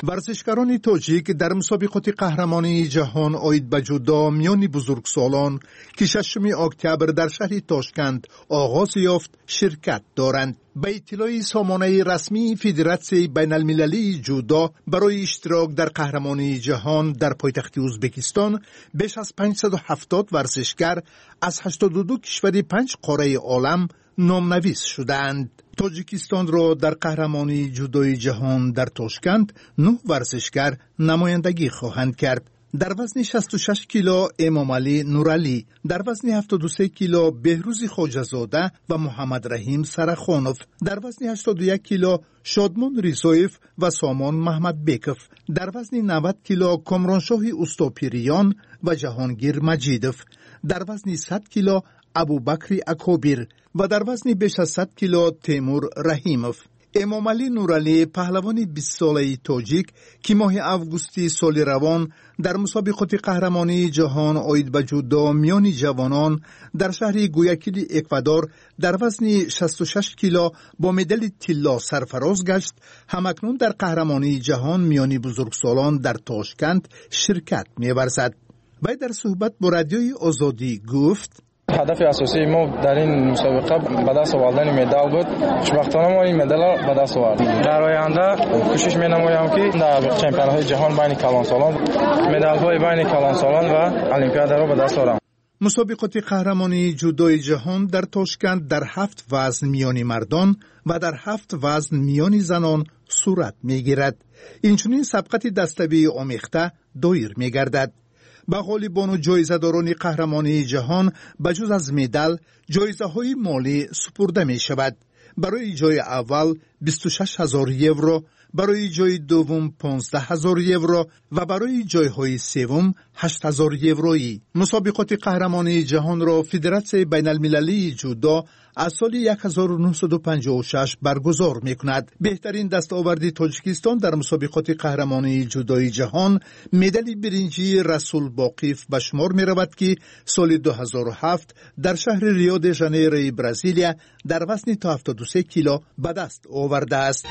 Speaker 5: ورزشکاران تاجیک در مسابقات قهرمانی جهان آید به جودو میان بزرگسالان که ششم اکتبر در شهر تاشکند آغاز یافت شرکت دارند. به اطلاع سامانه رسمی فدراسیون بین المللی جودو برای اشتراک در قهرمانی جهان در پایتخت ازبکستان بیش از پانصد و هفتاد ورزشکار از هشتاد و دو کشور پنج قاره عالم نامنویس شدند. تاجیکستان را در قهرمانی جودوی جهان در تاشکند نه ورزشکار نمایندگی خواهند کرد. در وزن شصت و شش کیلو امام علی نورعلی، در وزن هفتاد و سه کیلو بهروز خواجه‌زاده و محمد رحیم سرخانوف، در وزن هشتاد و یک کیلو شادمان ریزایف و سامان محمد بیکف، در وزن نود کیلو کامرانشاه استاپیریان و جهانگیر مجیدف، در وزن صد کیلو ابوبکر اکابیر و در وزن بیش از صد کیلو تیمور رحیموف. امام علی نورعلی پهلوان بیست ساله تاجیک که ماه اوگوستی سال روان در مسابقات قهرمانی جهان آید به جودو میان جوانان در شهر گویاکیل اکوادور در وزن شصت و شش کیلو با مدال طلا سرفراز گشت، همکنون در قهرمانی جهان میان بزرگسالان در تاشکند شرکت می‌ورزد. وی در صحبت با رادیوی آزادی گفت:
Speaker 1: هدف اساسی ما در این مسابقه به دست آوردن مدال بود. خوشبختانه ما این مدال را به دست آوردیم. در آینده کوشش می‌نمایم که در چمپیون‌های جهان بین کلانسالان مدال‌های بین کلانسالان و المپیاد را به دست آورم.
Speaker 5: مسابقات قهرمانی جودوی جهان در تاشکند در هفت وزن میان مردان و در هفت وزن میان زنان صورت می‌گیرد. اینچنین سبقت دسته‌بندی آمیخته دایر می‌گردد. با غالبان و جایزه‌داران قهرمانی جهان بجز از مدال جایزه‌های مالی سپرده می شود. برای جای اول بیست و شش هزار یورو، برای جای دوم پانزده هزار یورو و برای جایهای سوم هشت هزار یورویی. مسابقات قهرمانی جهان را فدراسیون بین المللی جودو از سال هزار و نهصد و پنجاه و شش برگزار می کند. بهترین دستاورد تاجیکستان در مسابقات قهرمانی جودوی جهان مدال برنجی رسول باقیف به شمار می رود که سال دو هزار و هفت در شهر ریو د ژانیروی برزیلیا در وزن تا هفتاد و سه کیلو به دست آورده است.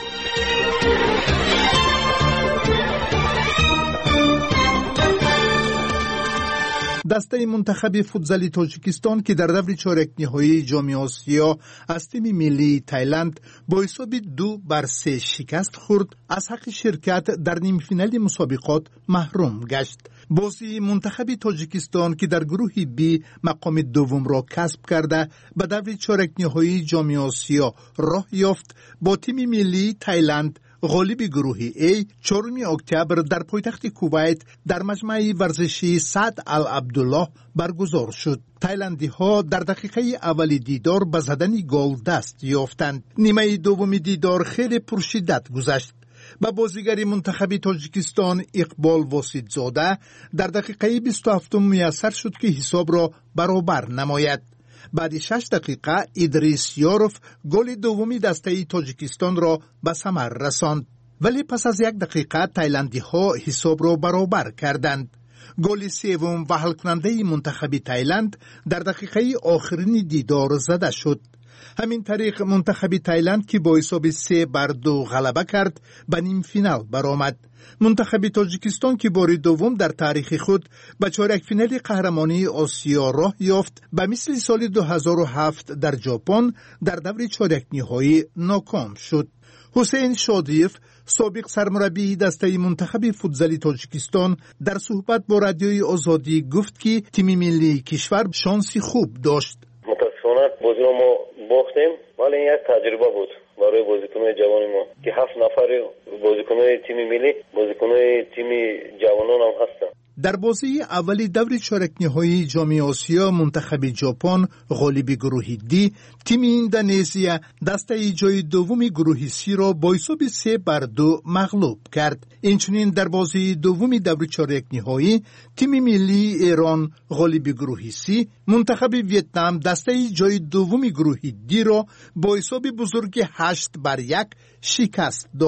Speaker 5: دسته منتخب فوتزال تاجیکستان که در دور چهارک نهایی جام آسیا از تیم ملی تایلند با حساب دو بر سه شکست خورد، از حق شرکت در نیم فینال مسابقات محروم گشت. بازی منتخب تاجیکستان که در گروه بی مقام دوم را کسب کرده به دور چهارک نهایی جام آسیا راه یافت، با تیم ملی تایلند غالب گروه ای چهارم اکتبر در پایتخت کویت در مجمع ورزشی سعد العبدالله برگزار شد. تایلندی ها در دقیقه اول دیدار به زدن گل دست یافتند. نیمه دوم دیدار خیلی پرشدت گذشت. با بازیگر منتخب تاجیکستان اقبال واسطزاده در دقیقه بیست و هفتم میسر شد که حساب را برابر نماید. بعد شش دقیقه ادریس یاروف گل دومی دسته تاجیکستان را به ثمر رساند، ولی پس از یک دقیقه تایلندی ها حساب را برابر کردند. گل سوم و حل کننده منتخب تایلند در دقیقه آخرین دیدار زده شد. همین طریق منتخب تایلند که با حساب سه بر دو غلبه کرد به نیم فینال برآمد. منتخب تاجیکستان که بار دوم در تاریخ خود به چهارک فینال قهرمانی آسیا راه یافت، به مثل سال دو هزار و هفت در ژاپن در دور چهارک نهایی ناکام شد. حسین شادیف سابق سرمربی دسته منتخب فوتزال تاجیکستان در صحبت با رادیوی آزادی گفت که تیم ملی کشور شانسی خوب داشت.
Speaker 4: متاسفانه بازی رو ما باختیم، ولی این یک تجربه بود برای بازیکن‌های جوان ما که هفت نفر بازیکن‌های تیم ملی، بازیکن‌های تیم جوانان هم هستند.
Speaker 5: در بازی اولی دور چهارک نهایی جام آسیا منتخب ژاپن غالب گروه دی تیم اندونزیا دسته جای دوم گروه سی را با حساب سه بر دو مغلوب کرد. اینچنین در بازی دوم دور چهارک نهایی تیم ملی ایران غالب گروه سی منتخب ویتنام دسته جای دوم گروه دی را با حساب بزرگ هشت بر یک شکست داد.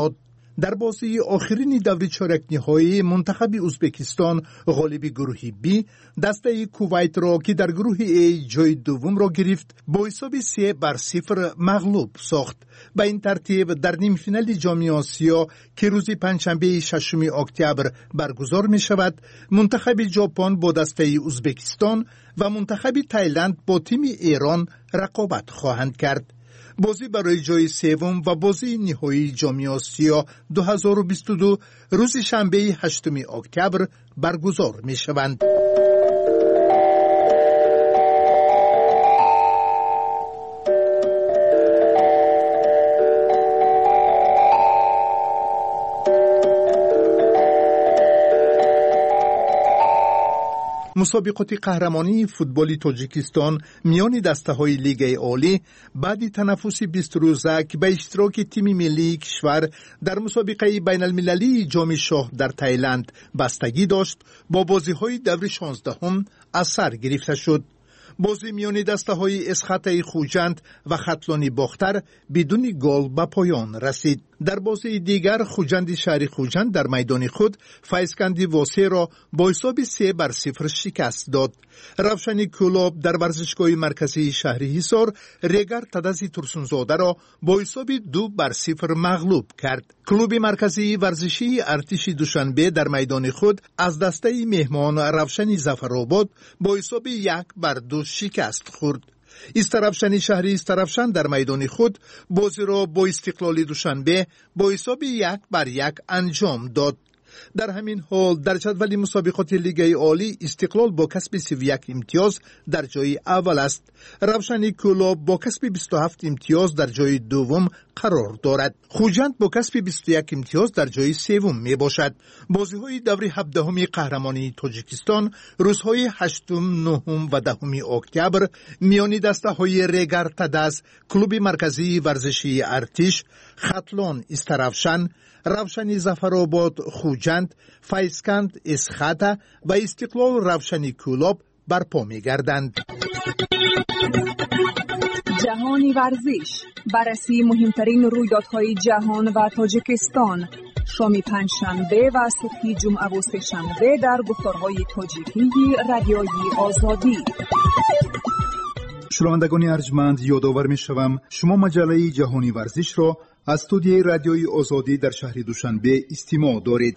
Speaker 5: در بازی آخرین دوره چهارک نهایی منتخب ازبکستان غالب گروه بی دسته کویت را که در گروه ای جای دوم را گرفت با حساب سه بر صفر مغلوب ساخت. به این ترتیب در نیم فینال جام آسیا که روز پنجشنبه ششم اکتبر برگزار می شود، منتخب ژاپن با دسته ازبکستان و منتخب تایلند با تیم ایران رقابت خواهند کرد. بازی برای جای سوم و بازی نهایی جام آسیا دو هزار و بیست و دو روز شنبه هشتم اکتبر برگزار می شوند. مسابقات قهرمانی فوتبال تاجیکستان میان دسته‌های لیگ عالی بعد تنفس بیست روزه که به اشتراک تیم ملی کشور در مسابقه بین المللی جام شاه در تایلند بستگی داشت، با بازی‌های دور شانزدهم از سر گرفته شد. بازی میان دسته‌های اسخط خوجند و خطلانی باختر بدون گل به پایان رسید. در بازی دیگر خوجند شهر خوجند در میدان خود فیضکندی واسه را با حساب سه بر صفر شکست داد. روشنی کلوب در ورزشگاه مرکزی شهر حصار ریگر تدازی ترسونزاده را با حساب دو بر صفر مغلوب کرد. کلوب مرکزی ورزشی ارتش دوشنبه در میدان خود از دسته مهمان روشنی ظفرآباد با حساب یک بر دو شکست خورد. استرافشنی شهری استرافشن در میدان خود بازی را با استقلال دوشنبه با حساب یک بر یک انجام داد. در همین حال در جدول مسابقات لیگ عالی استقلال با کسب سی و یک امتیاز در جای اول است. روشنی کلوب با کسب بیست و هفت امتیاز در جای دوم قرار دارد. خوجند با کسب بیست و یک امتیاز در جای سوم می باشد. بازی‌های دوره هفدهم قهرمانی تاجیکستان روزهای هشتم، نهم و دهم اکتبر میان دسته‌های ریگر تداز، کلوب مرکزی ورزشی ارتش، خطلان استرافشن، روشنی ظفرآباد خوجند، فیضکند اسخطه و استقلال روشنی کلوب برپا می‌گردند.
Speaker 22: جهانی ورزش، بررسی مهمترین رویدادهای جهان و تاجیکستان، شام پنجشنبه و صبح جمعه و سه‌شنبه در گفتارهای تاجیکی رادیوی آزادی.
Speaker 5: شنوندگان ارجمند، یادآور می‌شوم شما مجله جهانی ورزش را از استودیوی رادیوی آزادی در شهر دوشنبه استماع دارید.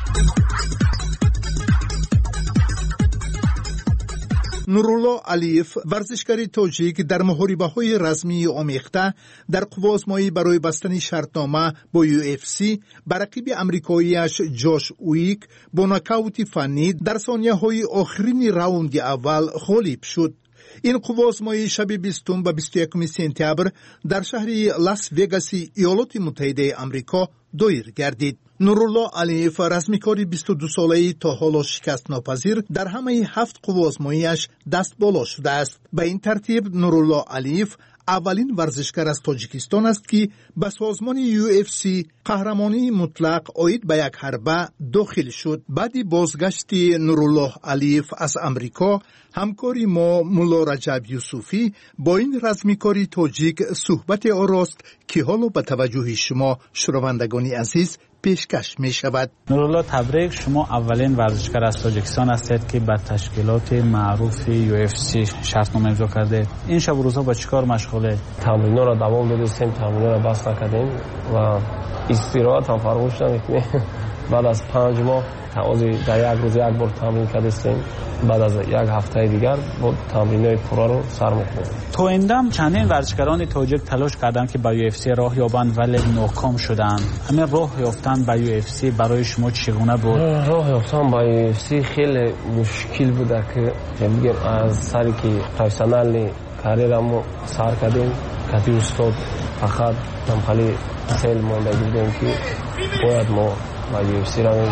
Speaker 5: نورالله علیف ورزشکار تاجیک در محاربه‌های رسمی آمیخته در قوازمایی برای بستن شرطنامه با یو اف سی بر رقیب آمریکایی‌اش جاش اویک با ناکاوت فنی در ثانیه‌های آخرین راوند اول غالب شد. این قوازمایی شب بیستم و بیست و یکم سپتامبر در شهر لاس وگاس ایالات متحده آمریکا دایر گردید. نورالله علیف رزمیکار بیست و دو ساله‌ای تا حالا شکست ناپذیر در همه هفت قوازمایی‌اش دست بالا شده است. به این ترتیب نورالله علیف اولین ورزشکار از تاجیکستان است که به سازمان یو اف سی قهرمانی مطلق عاید به یک حربه داخل شد. بعد بازگشت نورالله علیف از امریکا، همکاری ما مولا رجب یوسفی با این رزمیکاری تاجیک صحبت آراست که حالا به توجه شما شنوندگان عزیز پیشکش می شود.
Speaker 2: نورالله تبریک، شما اولین ورزشکار از تاجیکستان هستید که به تشکیلات معروف یو اف سی شرطنامه امضا کرده. این شب و روزها با چیکار مشغوله؟
Speaker 6: تمرین‌ها را دوام دادیم، تمرین‌ها را بس نکردیم و استراحت هم فراموش نمی‌کنیم. بعد از پنج ماه تازه در یک روز یک بار تمرین کردیم. بعد از یک هفته دیگر با تمرین‌های پورا رو سر می‌کنیم.
Speaker 2: تو ایندم چندین ورزشکاران تاجیک تلاش کردند که به یو اف سی راه یابند ولی ناکام شدند. همین راه یافتن به یو اف سی برای شما چگونه بود؟
Speaker 6: راه یافتن به یو اف سی خیلی مشکل بود که میگم از سری که پروفسیونال کاریرمو سر کردیم کتی استاد فقط نمخالی سیل مونده بودیم که باید ما با یو اف سی را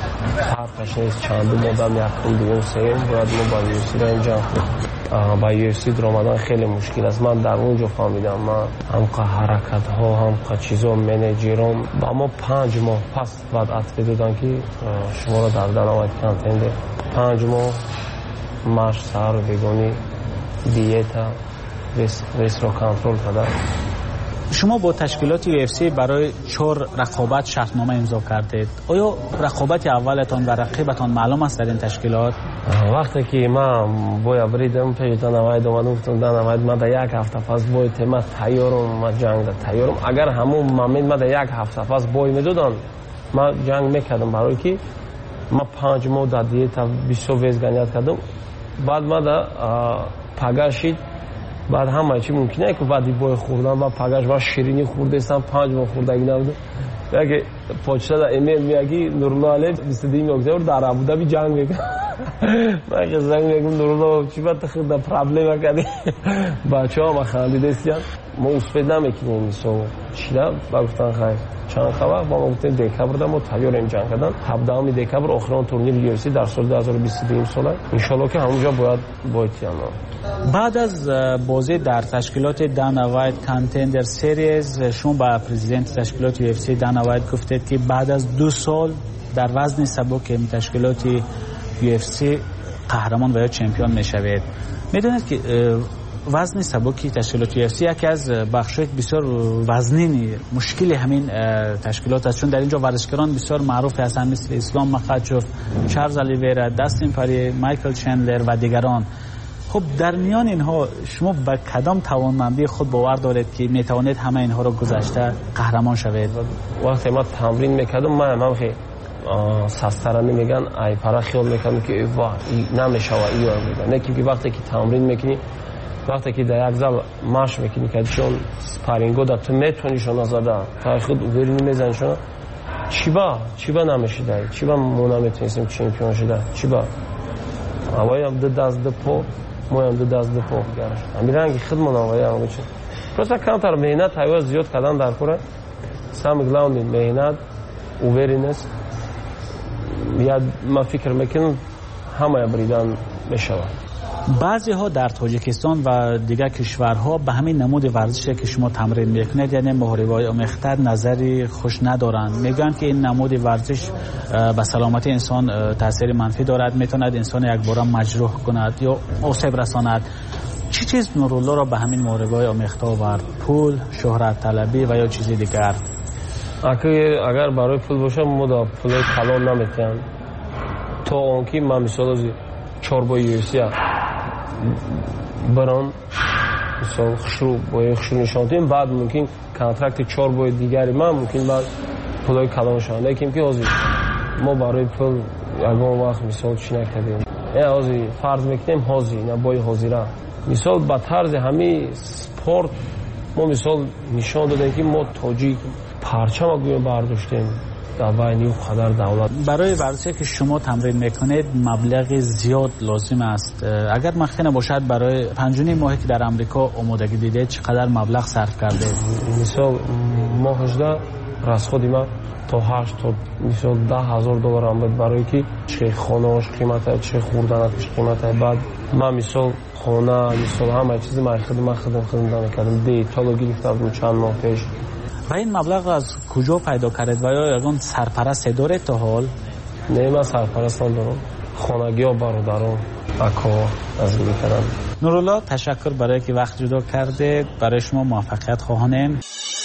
Speaker 6: حرفش نیست چند دو مادم یک کل دیگه سیم باید ما با یو اف سی را اینجا با یو اف سی در آمدن خیلی مشکل است. من در اونجا فهمیدم من همقا حرکت ها همقا چیزا منیجرام با ما پنج ماه پس بعد عطفه دادن که شما را در دن آمد کنتنده پنج ماه ماش سهر و بگونی دیتا ریس رو کنترل کرده
Speaker 2: شما با تشکیلات یو اف سی برای چهار رقابت شرطنامه امضا کردید. آیا رقابت اولتان و رقیبتان معلوم است در این تشکیلات؟
Speaker 6: وقتی که من بویا بریدم پیش دانواید اومدم گفتم دانواید من در یک هفته پس بوی تیمت تیارم، من جنگ در تیارم. اگر همون مامین من در یک هفته پس بوی میدادن من جنگ میکردم، برای که من پنج ماه در دیتا بیست ویز گنیت کردم. بعد من در پگاشید، بعد همه چی ممکنه که بعدی بوی خوردم و پگاش و شیرینی خورده استم پنج ماه خوردگی نبوده. اگه پوچتا در ایمیل میگی نورالله علیه بیست و دو اکتبر در ابوظبی جنگ میکنه. من که زنگ میگم نورالله چی باید تخیل در پرابلم کردی؟ بچه ها ما خندیده استیان ما اصفید نمیکنیم میسو چیده با گفتن خیلی چند خبر با ما گفتیم دکبر دم و تیاریم جنگ کردن. هفدهم دکبر آخران تورنیر یو اف سی در سال دو هزار و بیست و دو ساله انشالله که همونجا باید بایدیم.
Speaker 2: بعد از بازی در تشکیلات دانا وایت کانتندر سریز شما با پرزیدنت تشکیلات یو اف سی دانا وایت گفتید که بعد از دو سال در وزن سبک تشکیلات یو اف سی قهرمان و یا چمپیون میشوید. میدونید که وزن سبکی تشکیلات یو اف سی یکی از بخش‌های بسیار وزنی مشکل همین تشکیلات است، چون در اینجا ورزشکاران بسیار معروف هستند مثل اسلام مخاچوف، چارلز الیویرا، داستین پاری، مایکل چندلر و دیگران. خب در میان اینها شما با کدام توانمندی خود باور دارید که میتوانید همه اینها رو گذشته قهرمان شوید؟
Speaker 6: وقتی ما تمرین میکردم من هم خیلی سسترانه میگن ای پرا خیال میکنم که واه نمیشه و ایو میگن نه که وقتی که تمرین میکنی وقتی که در یک زل ماش میکنی که چون سپارینگو دا تو میتونی شون زده تا خود اوبری میزنی شون چی با چی با نمیشه دای چی با ما نمیتونیم چمپیون شده چی با اوای هم دو دست دو پو ما هم دو دست دو پو گرش امیرانگی خدمت اوای هم بچه پس کانتر مهنت های زیاد کردن در کوره سام گلاوند مهنت اوورینس یا ما فکر میکنم همه بریدن میشود.
Speaker 2: بعضی ها در تاجیکستان و دیگر کشورها به همین نمود ورزشی که شما تمرین میکنید یعنی محاربه‌های آمیخته نظری خوش ندارند. میگن که این نمود ورزش به سلامتی انسان تاثیر منفی دارد، میتواند انسان یک بار مجروح کند یا آسیب رساند. چی چیز نورالله را به همین محاربه‌های آمیخته آورد؟ پول، شهرت طلبی و یا چیزی دیگر؟
Speaker 6: اگر برای پول باشه ما دا پولای کلان نمیتیم تا اونکی من مثال از چاربای یو اف سی بران مثال خشرو با خشرو نشانتیم بعد ممکن کانترکت چاربای دیگری من ممکن بعد پولای کلان شان لیکن که ازی ما برای پول یکان وقت مثال چی نکردیم یا ازی فرض میکنیم هازی نه بای هازی را مثال با طرز همه سپورت ما مثال نشان دادیم که ما تاجیک پرچم گویا برداشتیم در نیو قدر دولت.
Speaker 2: برای ورزشی که شما تمرین میکنید مبلغ زیاد لازم است. اگر مخفی نباشد برای پنجونی ماهی که در امریکا آمادگی دیده چقدر مبلغ صرف کرده؟
Speaker 6: مثال ماه هجده رسخودی ما تا هشت تا مثال ده هزار دلار آمد برای که چه خانهاش قیمت چه خوردنش قیمت بعد ما مثال خانه مثال همه چیز ما خدمت خدمت خدمت کردم دیتا گرفتم چند ماه پیش.
Speaker 2: و این مبلغ از کجا پیدا کردید و یا یکان سرپرست دارید تا حال؟
Speaker 6: نه من سرپرست ندارم، خانگی ها برادران اکا از میکنم.
Speaker 2: نورالله تشکر برای که وقت جدا کردید، برای شما موفقیت خواهانم.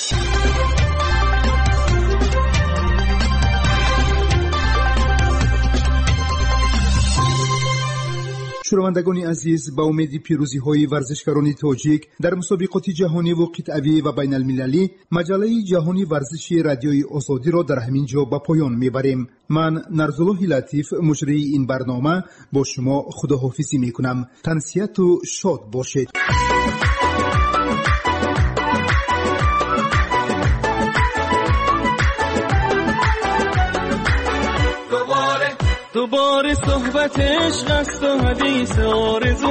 Speaker 5: شنوندگان عزیز، با امید پیروزی های ورزشکاران تاجیک در مسابقات جهانی و قطعی و بین المللی مجله جهانی ورزشی رادیوی آزادی را در همین جا به پایان میبریم. من نرزالله لطیف مجری این برنامه با شما خداحافظی میکنم. تنسیت و شاد باشید.
Speaker 21: دوباره صحبت عشق است و حدیث آرزو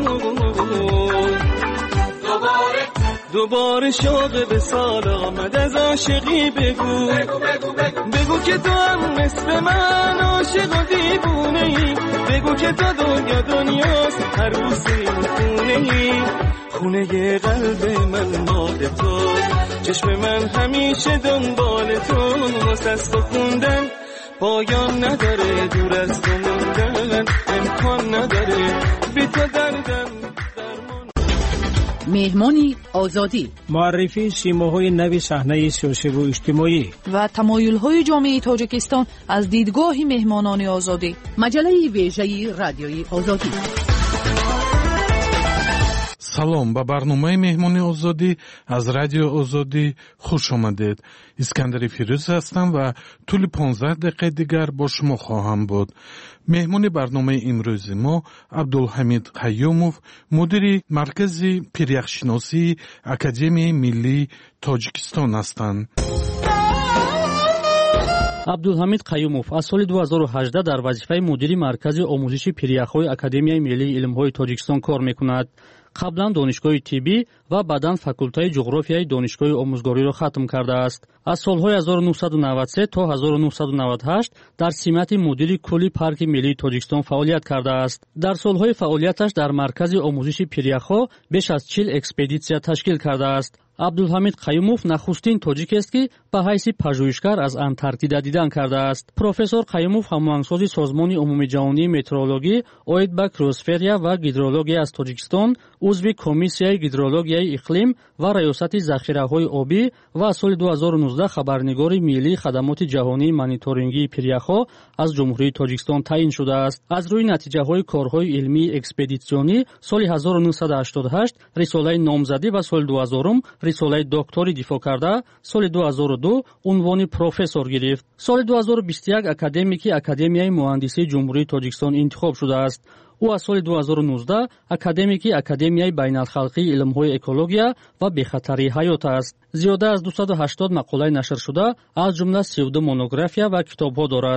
Speaker 21: دوباره دوباره شوق به سال آمد از عاشقی بگو بگو بگو بگو بگو که تو هم مثل من عاشق و دیوونه ای بگو که تو دنیا دنیاست عروس این خونه ای خونه قلب من مال تو چشم من همیشه دنبال تو واسه خوندن پایان نداره دور از تو موندن امکان نداره بی تو دردم درمان.
Speaker 8: مهمانی آزادی،
Speaker 2: معرفی سیماهای نوی صحنه سیاسی و اجتماعی
Speaker 8: و تمایل‌های جامعه تاجیکستان از دیدگاه مهمانان آزادی. مجله ویژه رادیوی آزادی.
Speaker 17: салом ба барномаи меҳмони озодӣ аз радио озодӣ хуш омадед. искандари фирӯз ҳастам ва тӯли понздаҳ дақиқаи дигар бо шумо хоҳам буд. меҳмони барномаи имрӯзи мо абдулҳамид қайюмов, мудири маркази пиряхшиносии академияи миллии тоҷикистон ҳастанд.
Speaker 7: абдулҳамид қайюмов аз соли ду ҳазору ҳаждаҳ дар вазифаи мудири маркази омӯзиши пиряхҳои академияи миллии илмҳои тоҷикистон кор мекунад. қаблан донишгоҳи тиббӣ ва баъдан факултаи ҷуғрофияи донишгоҳи омӯзгориро хатм кардааст. аз солҳои ҳазору нуҳсаду навад се то ҳазору нуҳсаду навад ҳашт дар симати мудири кулли парки миллии тоҷикистон фаъолият кардааст. дар солҳои фаъолияташ дар маркази омӯзиши пиряхҳо беш аз чил экспедитсия ташкил кардааст. абдулҳамид қайюмов нахустин тоҷикест ки ба ҳайси пажӯҳишгар аз антарктида дидан кардааст. профессор қайюмов ҳамоҳангсози созмони умумиҷаҳонии метеорологӣ оид ба криосферия ва гидрология аз тоҷикистон, узви комиссияи гидрологияи иқлим ва раёсати захираҳои обӣ ва аз соли ду ҳазору нуздаҳ хабарнигори миллии хадамоти ҷаҳонии мониторингии пиряхҳо аз ҷумҳурии тоҷикистон таъин шудааст. аз рӯи натиҷаҳои корҳои илмии экспедитсионӣ соли ҳазору нуҳсаду ҳаштоду ҳашт рисолаи номзадӣ ва соли дуҳазорум рисолаи докторӣ дифоъ карда, соли ду ҳазору ду унвони профессор гирифт. соли ду ҳазору бисту як академики академияи муҳандисии ҷумҳурии тоҷикистон интихоб шудааст. ӯ аз соли ду ҳазору нуздаҳ академики академияи байналхалқии илмҳои экология ва бехатарии ҳаёт аст. зиёда аз дусаду ҳаштод мақолаи нашршуда, аз ҷумла сию ду монография ва китобҳо дорад.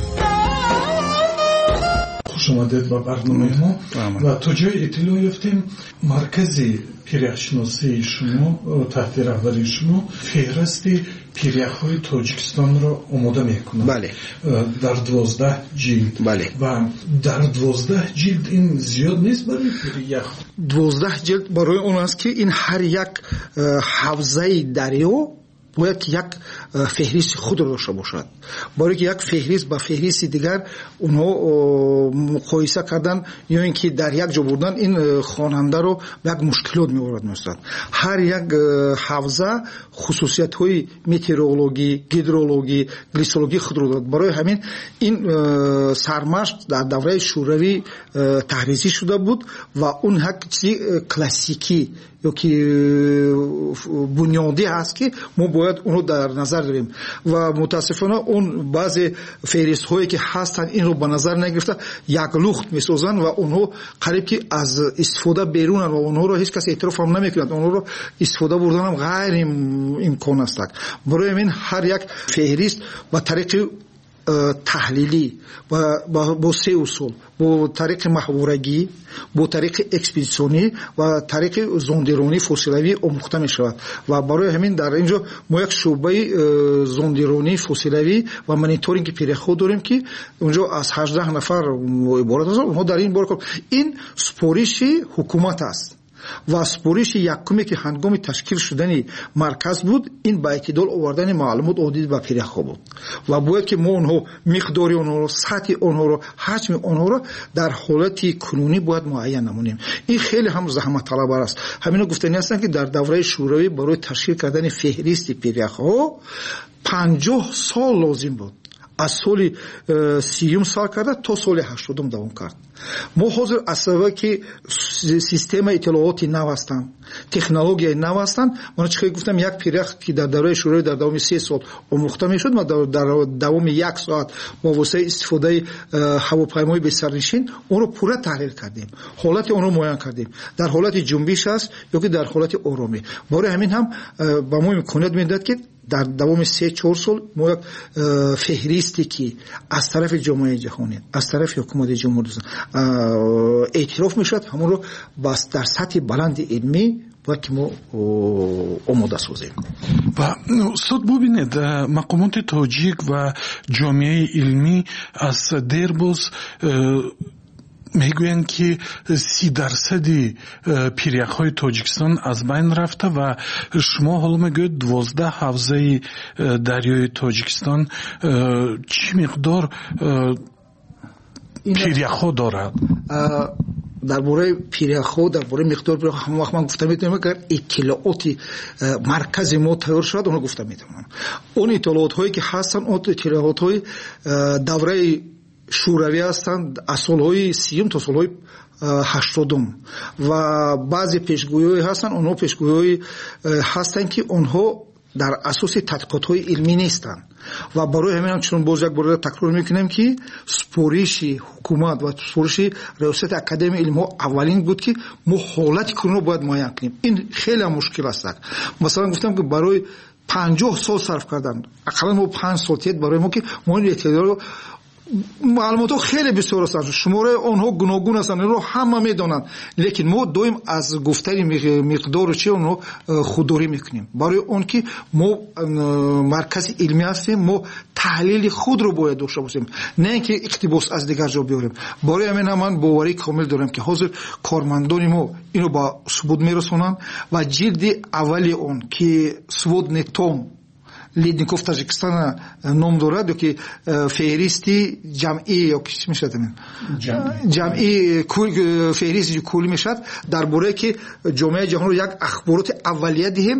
Speaker 17: хуш омадед ба барномаи мо ва то ҷои иттилоъ ёфтем маркази пиряхшиносии шумо таҳти раҳбарии шумо феҳристи пиряхҳои тоҷикистонро омода мекунад.
Speaker 9: бале
Speaker 17: дар дувоздаҳ ҷилд.
Speaker 9: бале
Speaker 17: ва дар дувоздаҳ ҷилд ин зиёд нест барои пирях?
Speaker 9: дувоздаҳ ҷилд барои он аст ки ин ҳар як ҳавзаи дарё бояд ки як феҳристи худро дошта бошад. барое ки як феҳрист ба феҳристи дигар онҳо муқоиса кардан ё ин ки дар як ҷо бурдан ин хонандаро ба як мушкилот меорад меостад. ҳар як ҳавза хусусиятҳои метеорологӣ, гидрологӣ, глисологӣ худро дорад. барои ҳамин ин сармашқ дар давраи шӯравӣ таҳризӣ шуда буд ва он як чизи классикӣ ё ки бунёдӣ ҳаст ки мо бояд онро дар назар дорем ва мутаассифона он баъзе феҳристҳое ки ҳастанд инро ба назар нагирифта як лухт месозанд ва онҳо қариб ки аз истифода берунанд ва онҳоро ҳеҷ кас эътироф ҳам намекунад. онҳоро истифода бурданам ғайри имкон аст. барои ҳамин ҳар як феҳрист ба тариқи таҳлилӣ бо се усул, бо тариқи маҳворагӣ, бо тариқи экспедитсионӣ ва тариқи зондиронии фосилавӣ омӯхта мешавад. ва барои ҳамин дар ин ҷо мо як шӯъбаи зондиронии фосилавӣ ва мониторинги пиряхҳо дорем ки онҷо аз ҳаждаҳ нафар иборат аст. онҳо дар ин бор ин супориши ҳукумат аст ва супориши якуме ки ҳангоми ташкил шудани марказ буд, ин ба эътидол овардани маълумот одид ба пиряхҳо буд ва бояд ки мо онҳо миқдори онҳоро, сатҳи онҳоро, ҳаҷми онҳоро дар ҳолати кунунӣ бояд муайян намонем. ин хеле ҳам заҳматталабар аст. ҳамино гуфтанӣ ҳастанд ки дар давраи шӯравӣ барои ташкил кардани феҳристи пиряхҳо панҷоҳ сол лозим буд. аз соли сиюм сар карда то соли ҳаштодум давом кард. мо ҳозир аз сабаби ки система иттилооти нав ҳастанд, технологияи нав ҳастанд, мана чӣ хеле гуфтам, як пирях ки дар давраи шӯравӣ дар давоми се сол омӯхта мешуд, ва дар давоми як соат бо воситаи истифодаи ҳавопаймои бесарнишин онро пурра таҳлил кардем, ҳолати онро муайян кардем, дар ҳолати ҷунбиш аст ё ки дар ҳолати оромӣ. барои ҳамин ҳам ба мо имконият медиҳад ки дар давоми се чор сол мо як феҳристе ки аз тарафи ҷомеаи ҷаҳонӣ, аз тарафи ҳукумати ҷумҳурӣ эътироф мешавад, ҳамонро дар сатҳи баланди илмӣ باید که ما آماده سازیم.
Speaker 17: و استاد ببینید مقامات تاجیک و جامعه علمی از دیر باز میگویند که سی درصدی پیریخ‌های تاجیکستان از بین رفته و شما حالا میگوید دوازده حوزه دریای تاجیکستان چی مقدار پیریخ‌ها دارد؟
Speaker 9: дар бораи пиряхҳо дар бораи миқдори пиряхҳо ҳама вақт ман гуфта метавонам агар иттилооти маркази мо тайёр шавад онро гуфта метавонам. он иттилоотҳое ки ҳастанд он иттилоотҳои давраи шӯравӣ ҳастанд аз солҳои сиюм то солҳои ҳаштодум ва баъзе пешгӯиҳое ҳастанд онҳо пешгӯиҳое ҳастанд ки онҳо дар асоси тадқиқотҳои илмӣ нестанд ва барои ҳамин ҳамчунон боз як бора такрор мекунем ки супориши ҳукумат ва супориши раёсати академияи илмҳо аввалин буд ки мо ҳолати кӯрона бояд муайян кунем. ин хеле мушкил аст. масалан гуфтам ки барои панҷоҳ сол сарф кардан ақаллан мо панҷ сол тиед барои мо ки мо эътидор маълумотҳо хеле бисёр ҳастанд, шумораи онҳо гуногун ҳастанд, инро ҳама медонанд, лекин мо доим аз гуфтани миқдору чи онҳо худдорӣ мекунем. барои он ки мо маркази илмӣ ҳастем, мо таҳлили худро бояд дошта бошем, не ин ки иқтибос аз дигар ҷо биёрем. барои ҳамин ҳам ман боварии комил дорам ки ҳозир кормандони мо инро ба субут мерасонанд ва ҷилди аввали он ки сводный том Ледников Таҷикистона ном дорад ё ки феҳристи ҷамъӣ ё ки чӣ мешавад ҷамъӣ феҳристи куллӣ мешавад дар бораe ки ҷомеаи ҷаҳонро як ахбороти аввалия диҳем.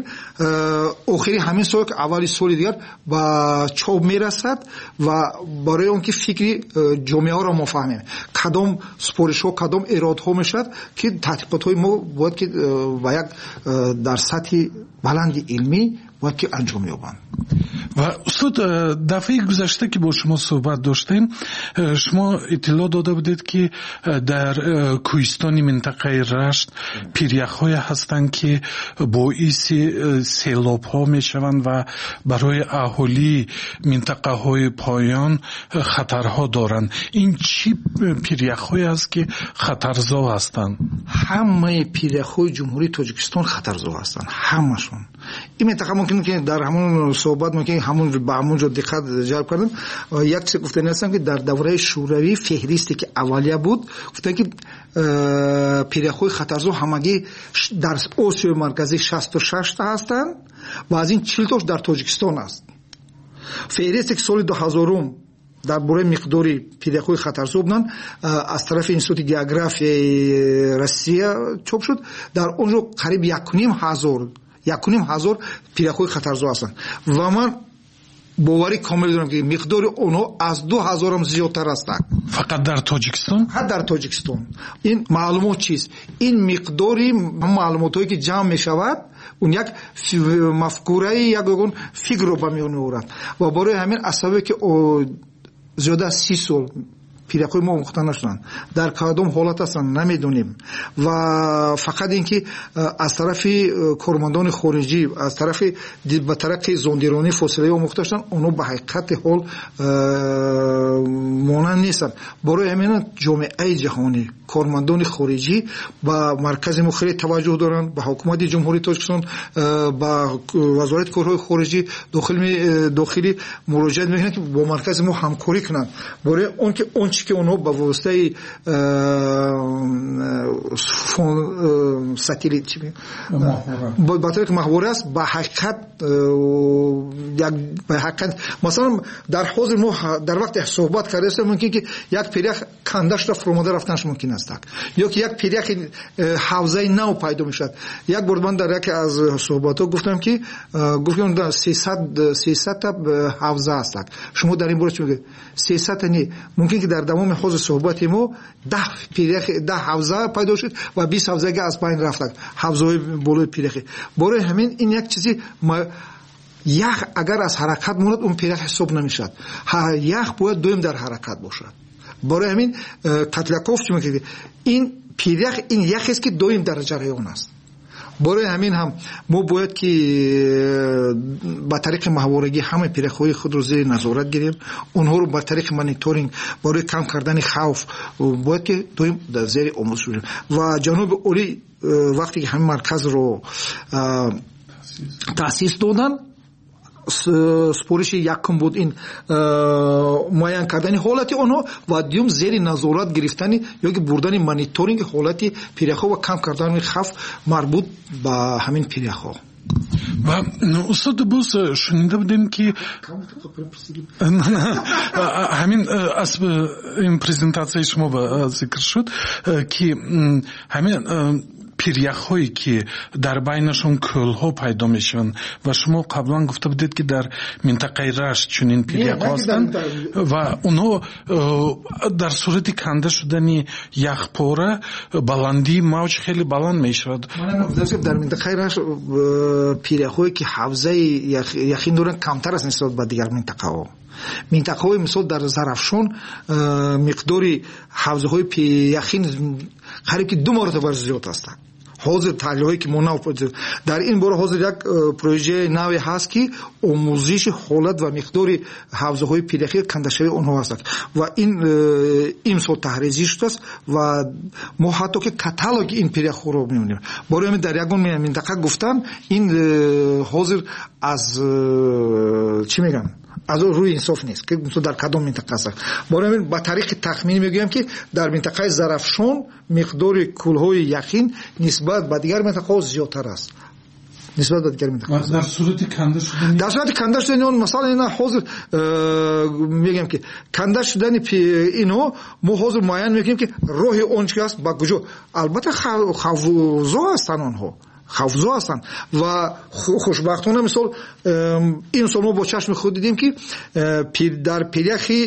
Speaker 9: охири ҳамин сол ки аввали соли дигар ба чоп мерасад ва барои он ки фикри ҷомеаҳоро мо фаҳмем кадом супоришҳо кадом иродҳо мешавад ки тадқиқотҳои мо бояд ки ба як дар сатҳи баланди илмӣ باید که انجام یابند.
Speaker 17: و استاد دفعه گذشته که با شما صحبت داشتیم شما اطلاع داده بودید که در کوهستان منطقه رشت پیریخ‌های هستند که باعث سیلاب‌ها میشوند و برای اهالی منطقه های پایان خطرها دارند. این چی پیریخ‌هایی است که خطرزا هستند؟
Speaker 9: همه پیریخ‌های جمهوری تاجیکستان خطرزا هستند، همشون. این منطقه ممکنه که در همون صحبت ممکنه همون به همون جا دقت جلب کردم. یک چیز گفتن هستم که در دوره شوروی فهرستی که اولیه بود گفتن که پیریخ‌های خطرزا همگی در آسیای مرکزی شصت و شش تا هستند و از این چهل تاش در تاجیکستان است. فهرستی که سال دو هزار در باره مقداری پیریخ‌های خطرزا بودن از طرف انستیتوت گئوگرافیای روسیه چاپ شد. در اونجا قریب یک و نیم هزار یک و نیم هزار پیریخ‌های خطرزا هستند و من باوری کامل دارم که مقدار اونها از دو هزار هم زیادتر هستند.
Speaker 17: فقط در تاجیکستان؟
Speaker 9: فقط در تاجیکستان. این معلومات چیست؟ این مقداری معلوماتی که جمع می شود اون یک مفکوره یک اون فکر رو به میان میآورد و برای همین اسبابی که زیاده از سی سال پیریخ‌های ما مختلف نشدند در کدام حالت هستند نمیدونیم و فقط اینکه از طرف کارمندان خارجی از طرف به طرق زوندیرانی فاصله و مختلف شدن اونها به حقیقت حال مانند نیستند. برای همین جامعه جهانی کارمندان خارجی با مرکز ما خیلی توجه دارند، به حکومت جمهوری تاجیکستان با وزارت کارهای خارجی داخل داخلی مراجعه میکنند که با مرکز ما همکاری کنند برای اون که اون چی که اونها با واسطه ساتلیت چی با با طریق محوره است با حقیقت یک به حقیقت مثلا در حاضر ما در وقت صحبت کردیم ممکن که یک پیریخ کندش را فرموده رفتنش ممکن است یا که یک پیریخ حوزه نو پیدا میشد. یک بار من در یک از صحبت‌ها گفتم که گفتم در سیصد سیصد تا حوزه است. شما در این باره چی میگید؟ سیصد نه ممکن که در تمام حوزه صحبت ما ده پیریخ ده حوزه پیدا شد و بیست حوزه که از بین رفت. حوزه بالای پیریخ. برای همین این یک چیزی ما یخ اگر از حرکت موند اون پیریخ حساب نمیشد. یخ باید دویم در حرکت باشد. برای همین تطلقاف چی میگه این پیریخ این یخی است که دویم در جریان است. برای همین هم ما باید که با طریق محورگی همه پیریخ‌های خود رو زیر نظارت گیریم، اونها رو با طریق مانیتورینگ برای کم کردن خوف باید که دویم در زیر آموزش بگیریم و جناب عالی وقتی که همین مرکز رو تأسیس دادن سپورش یکم بود این معین کردن حالت آنها و دیوم زیر نظارت گرفتن یا که بردن مانیتورینگ حالت پیریخ‌ها و کم کردن خوف مربوط به همین پیریخ‌ها.
Speaker 17: و استاد باز شنیده بودیم که همین از این پریزنتاسی شما ذکر شد که همین پیریخ هایی که در بینشون کل ها پیدا میشن و شما قبلا گفته بودید که در منطقه رشت چنین پیریخ ها هستند و اونها در صورت کنده شدن یخپاره بلندی موج خیلی بلند میشود.
Speaker 9: در منطقه رشت پیریخ هایی که حوزه یخین دارن کمتر است نسبت به دیگر منطقه ها. منطقه های مثال در زرافشان مقداری حوزه های یخین قریب که دو مرتبه زیاد هستند. حاضر تحلیل هایی که ما نو در این باره حاضر یک پروژه نوی هست که آموزش حالت و مقداری حوزه های پیریخی کندشوی اونها هست و این این سال تحریزی شده است و ما حتی که کاتالوگ این پیریخ رو می‌بینیم. برای همین در یگان منطقه گفتن این حاضر از چی میگن از روی انصاف نیست که مثلا در کدام منطقه است. برای همین با طریق تخمینی میگویم که در منطقه زرافشان مقدار کلهای یخین نسبت به دیگر منطقه زیادتر است. نسبت به دیگر منطقه
Speaker 17: در صورت کنده شدن
Speaker 9: در صورت کنده شدن اون مثلا اینا حاضر میگم که کنده شدن اینو ما حاضر معین میگیم که راه اون چی است با کجا. البته خوزا هستن اونها خوزا هستن و خوشبختانه مثال این سال ما با چشم خود دیدیم که در پیریخی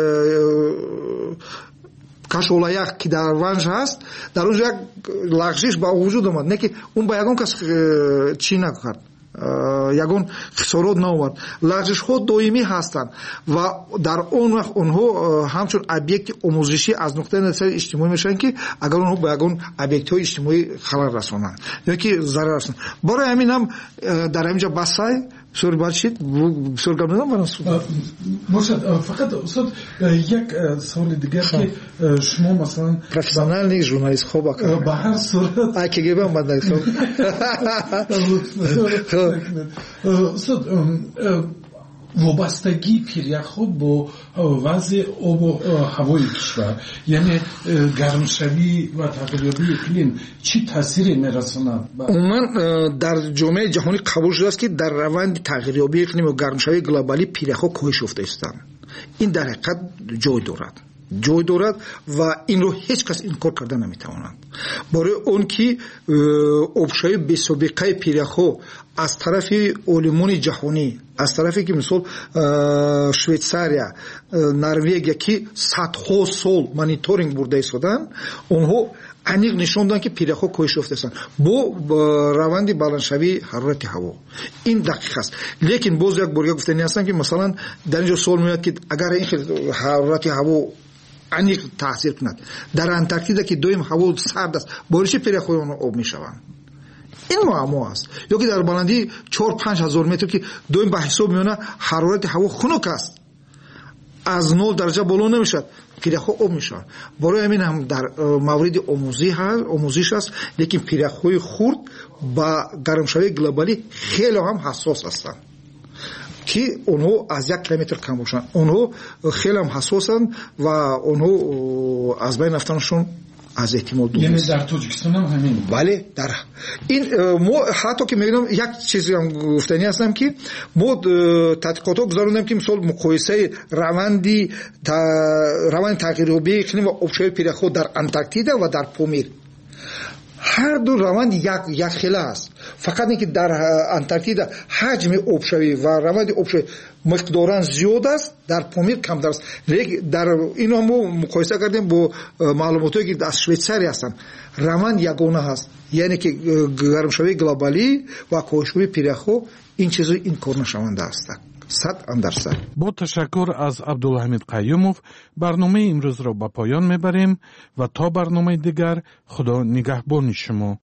Speaker 9: کاشولایخ که در ونج هست در اونجا یک لغزش با وجود آمد، نه که اون با یگان کس چی نکرد، یگان خسارات نآورد. لغزش ها دائمی هستند و در اون وقت اونها همچون ابیکت آموزشی از نقطه نظر اجتماعی میشن که اگر اونها با یگان ابیکت های اجتماعی خلل رسانند یا که ضرر رسانند. برای همین هم در اینجا بسای سوری باشید سوری گام ندارم برای سود
Speaker 17: باشد. فقط استاد یک سوال دیگر که شما مثلا
Speaker 9: پروفسیونال نیست، ژورنالیست خوب اکرم
Speaker 17: به هر صورت
Speaker 9: ای که گیبم بند نیست.
Speaker 17: استاد وابستگی پیریخ با وضع آب و هوای کشور یعنی گرمشوی و تغییریابی اقلیم چی تاثیری میرساند؟
Speaker 9: عموما در جامعه جهانی قبول شده است که در روند تغییریابی اقلیم و گرمشوی گلوبالی پیریخ ها کاهش یافته هستند. این در حقیقت جای دارد جای دارد و این رو هیچ کس انکار کرده نمیتواند. برای اون که آبشوی بی سابقه پیریخ ها از طرف علومان جهانی، از طرفی که مثلا شویتساریا، نروژ که صدها سال مانیتورینگ برده ایستادن، اونها انیق نشون دادن که پیریخ ها کاهش یافته هستند با روند بلندشوی حرارت هوا. این دقیق است. لیکن باز یک بار گفتنی هستن که مثلا در اینجا سوال میاد که اگر این حرارت هوا انیق تاثیر کند در انتارکتیدا که دویم هوا سرد است باعث پیریخ ها آب میشوند. این معما است. یا که در بلندی چهار پنج هزار متر که دویم به حساب میونه حرارت هوا خنک است، از نود درجه بالا نمیشد، پیریخ ها آب میشن. برای همین هم در مورد آموزی هست آموزش است، لیکن پیریخ های خرد با گرمشوی گلوبالی خیلی هم حساس هستند که اونها از یک کیلومتر کم باشن. اونها خیلی هم حساسن و اونها از بین رفتنشون از احتمال دور.
Speaker 17: یعنی در تاجیکستان هم همین؟
Speaker 9: بله. در این ما حتی که میگم یک چیزی هم گفتنی هستم که ما تحقیقات ها گذاروندیم که مثلا مقایسه روندی روند تغییریابی اقلیم و آبشوی پیریخ ها در انتارکتیدا و در پامیر هر دو روند یک یک خیله است. فقط اینکه در انتارکتیدا حجم آبشوی و روند آبشوی مقدارن زیاد است، در پامیر کمتر است. لیکن در اینو ما مقایسه کردیم با معلوماتی که از شویتساری هستن، روند یگانه هست، یعنی که گرمشوی گلوبالی و کاهش‌های پیریخ ها این چیزا این کار نشونده است. صد اندرصد.
Speaker 17: با تشکر از عبدالحمید قیوموف برنامه امروز را به پایان میبریم و تا برنامه دیگر خدا نگهبان شما.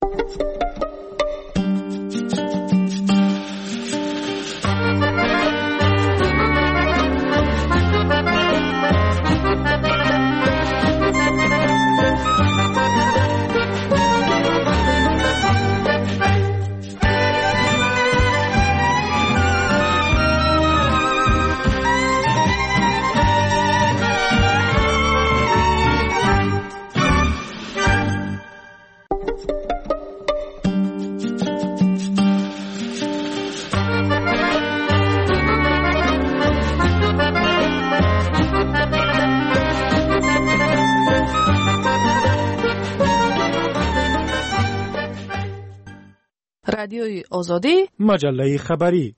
Speaker 8: رادیوی آزادی،
Speaker 11: مجله خبری.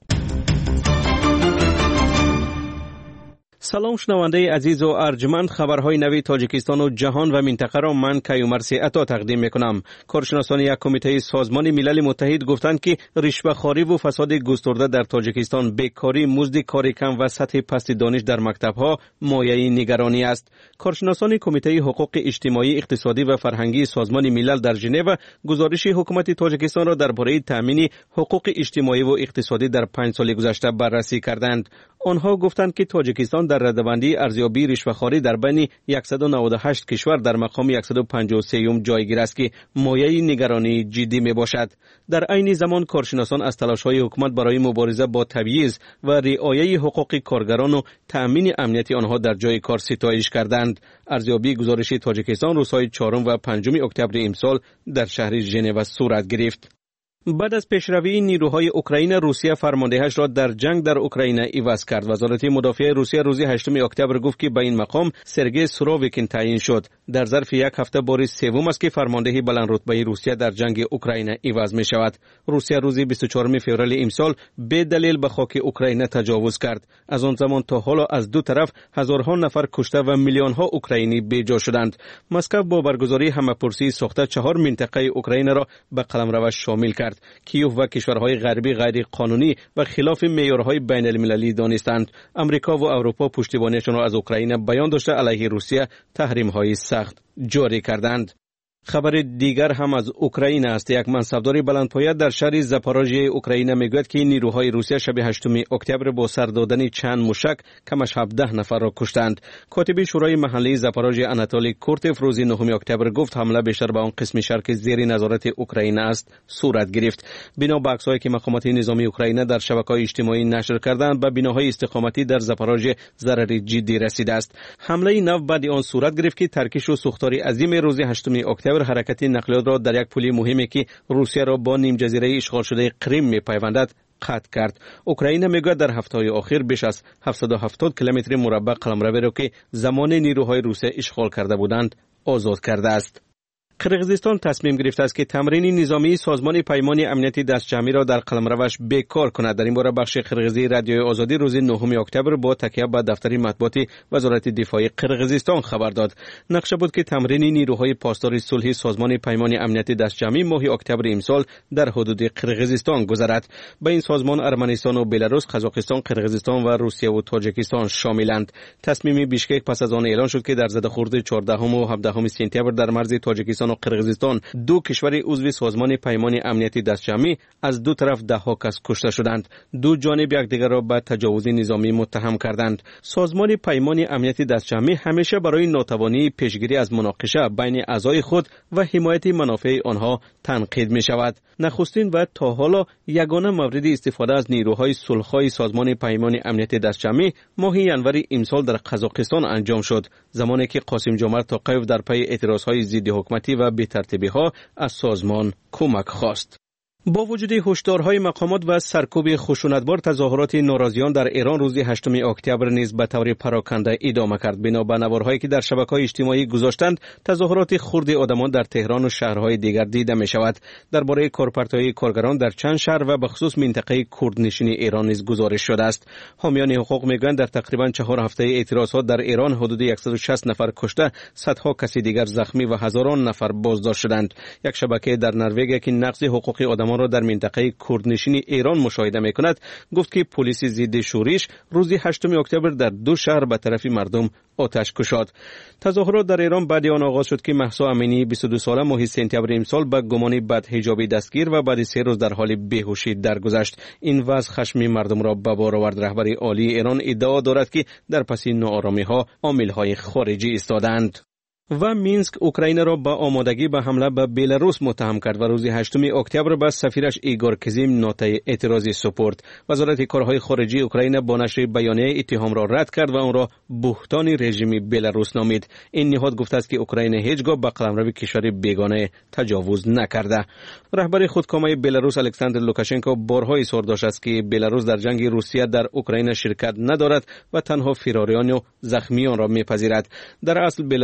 Speaker 3: سلام شنونده عزیز و ارجمند، خبرهای نوی تاجیکستان و جهان و منطقه را من کیومرث عطا تقدیم میکنم. کارشناسان یک کمیته سازمان ملل متحد گفتند که رشوه‌خواری و فساد گسترده در تاجیکستان، بیکاری، مزد کار کم و سطح پست دانش در مکتب‌ها مایه نگرانی است. کارشناسان کمیته حقوق اجتماعی، اقتصادی و فرهنگی سازمان ملل در ژنو گزارش حکومت تاجیکستان را درباره تامین حقوق اجتماعی و اقتصادی در پنج سال گذشته بررسی کردند. آنها گفتند که تاجیکستان در رده‌بندی ارزیابی رشوه‌خواری در بین صد و نود و هشت کشور در مقام صد و پنجاه و سه جایگیر است که مایه نگرانی جدی می باشد. در عین زمان کارشناسان از تلاش‌های حکومت برای مبارزه با تبعیض و رعایت حقوق کارگران و تأمین امنیت آنها در جای کار ستایش کردند. ارزیابی گزارش تاجیکستان روزهای چهارم و پنجم اکتبر امسال در شهر ژنو صورت گرفت. بعد از پیشروی نیروهای اوکراین، روسیه فرماندهش را در جنگ در اوکراین عوض کرد. وزارت مدافع روسیه روز هشتم اکتبر گفت که به این مقام سرگئی سوروویکین تعیین شد. در ظرف یک هفته بار سوم است که فرمانده بلند رتبه روسیه در جنگ اوکراین عوض می شود. روسیه روز بیست و چهارم فوریه امسال به دلیل به خاک اوکراین تجاوز کرد. از آن زمان تا حالا از دو طرف هزارها نفر کشته و میلیون ها اوکراینی بی‌جا شدند. مسکو با برگزاری همه‌پرسی ساخته چهار منطقه اوکراین را به قلمرو شامل کرد. کیوف و کشورهای غربی غیر قانونی و خلاف معیارهای بین المللی دانستند. امریکا و اروپا پشتیبانیشان را از اوکراین بیان داشته علیه روسیه تحریم‌های سخت جاری کردند. خبر دیگر هم از اوکراین است. یک منصبدار بلندپایه در شهر زاپاروژیه اوکراین میگوید که نیروهای روسیه شب هشتم اکتبر با سر دادن چند موشک کمش هفده نفر را کشتند. کاتب شورای محلی زاپاروژیه آناتولی کورتف روز نهم اکتبر گفت حمله بیشتر به آن قسم شهر که زیر نظارت اوکراین است صورت گرفت. بنا به عکس‌هایی که مقامات نظامی اوکراین در شبکه‌های اجتماعی نشر کردند، به بناهای استقامتی در زاپاروژیه ضرر جدی رسیده است. حمله نو بعد آن صورت گرفت که ترکش و سوختار عظیم روز هشتم اکتبر حرکت نقلیات را در یک پل مهمی که روسیه را با نیم جزیره اشغال شده کریم می‌پیوندد قطع کرد. اوکراین میگوید در هفته‌های اخیر بیش از هفتصد و هفتاد کیلومتر مربع قلمرو را که زمان نیروهای روسیه اشغال کرده بودند آزاد کرده است. قرقیزستان تصمیم گرفته است که تمرین نظامی سازمان پیمان امنیتی دستجمعی را در قلمروش بیکار کند. در این باره بخش قرقیزی رادیوی آزادی روز نهم اکتبر با تکیه به دفتر مطبوعاتی وزارت دفاع قرقیزستان خبر داد. نقشه بود که تمرین نیروهای پاسدار صلح سازمان پیمان امنیتی دستجمعی ماه اکتبر امسال در حدود قرقیزستان گذرد. به این سازمان ارمنستان و بلاروس، قزاقستان، قرقیزستان و روسیه و تاجیکستان شاملند. تصمیم بیشکک پس از آن اعلان شد که در زدخورد چهاردهم و هفدهم سپتامبر در مرز تاجیکستان و قرقیزستان دو کشور عضو سازمان پیمان امنیتی دستجمعی از دو طرف ده ها کس کشته شدند. دو جانب یکدیگر را به تجاوز نظامی متهم کردند. سازمان پیمان امنیتی دستجمعی همیشه برای ناتوانی پیشگیری از مناقشه بین اعضای خود و حمایت منافع آنها تنقید می شود. نخستین و تا حالا یگانه مورد استفاده از نیروهای صلح‌خواه سازمان پیمان امنیتی دستجمعی ماه ژانویه امسال در قزاقستان انجام شد، زمانی که قاسم جمعت توقیف در پی اعتراضهای ضد حکومتی و بی‌ترتیبی‌ها از سازمان کمک خواست. با وجود هشدارهای مقامات و سرکوب خشونتبار، تظاهرات ناراضیان در ایران روز هشتم اکتبر نیز به طور پراکنده ادامه کرد. بنا به نوارهایی که در شبکه‌های اجتماعی گذاشتند، تظاهرات خرد آدمان در تهران و شهرهای دیگر دیده می شود. درباره کارپرت‌های کارگران در چند شهر و به خصوص منطقه کردنشین ایران نیز گزارش شده است. حامیان حقوق میگویند در تقریبا چهار هفته اعتراضات در ایران حدود صد و شصت نفر کشته، صدها کسی دیگر زخمی و هزاران نفر بازداشت شدند. یک شبکه در نروژ که نقض حقوق آدمان را در منطقه کردنشین ایران مشاهده می‌کند گفت که پلیس ضد شورش روز هشتم اکتبر در دو شهر به طرف مردم آتش گشاد. تظاهرات در ایران بعد آن آغاز شد که مهسا امینی بیست و دو ساله ماه سپتامبر امسال به گمان بدحجابی دستگیر و بعد سه روز در حال بیهوشی درگذشت. این وضع خشم مردم را به بار آورد. رهبر عالی ایران ادعا دارد که در پس ناآرامی‌ها عامل‌های خارجی ایستادند. و مینسک اوکراین را با آمادگی به حمله به بلاروس متهم کرد و روز هشتم اکتبر به سفیرش ایگور کزیم نوتای اعتراضی سپرد. وزارت کارهای خارجه اوکراین با نشر بیانیه اتهام را رد کرد و آن را بهتان رژیم بلاروس نامید. این نهاد گفته است که اوکراین هیچگاه به قلمرو کشور بیگانه تجاوز نکرده. رهبر خودکامه بلاروس الکساندر لوکاشنکو بارها اظهار داشته است که بلاروس در جنگ روسیه در اوکراین شرکت ندارد و تنها فراریان و زخمیان را میپذیرد. در اصل بلاروس از جانب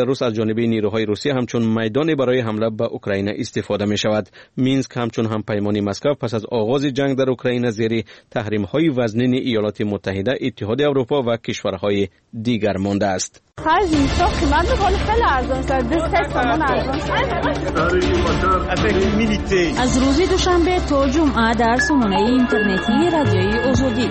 Speaker 3: جانب نیروهای روسیه همچون میدان برای حمله به اوکراین استفاده می شود. مینسک همچون هم پیمانی مسکو پس از آغاز جنگ در اوکراین زیر تحریم های وزنین ایالات متحده، اتحاد اروپا و کشورهای دیگر مانده است.
Speaker 16: از روز دوشنبه تا جمعه در سامانه اینترنتی رادیوی آزادی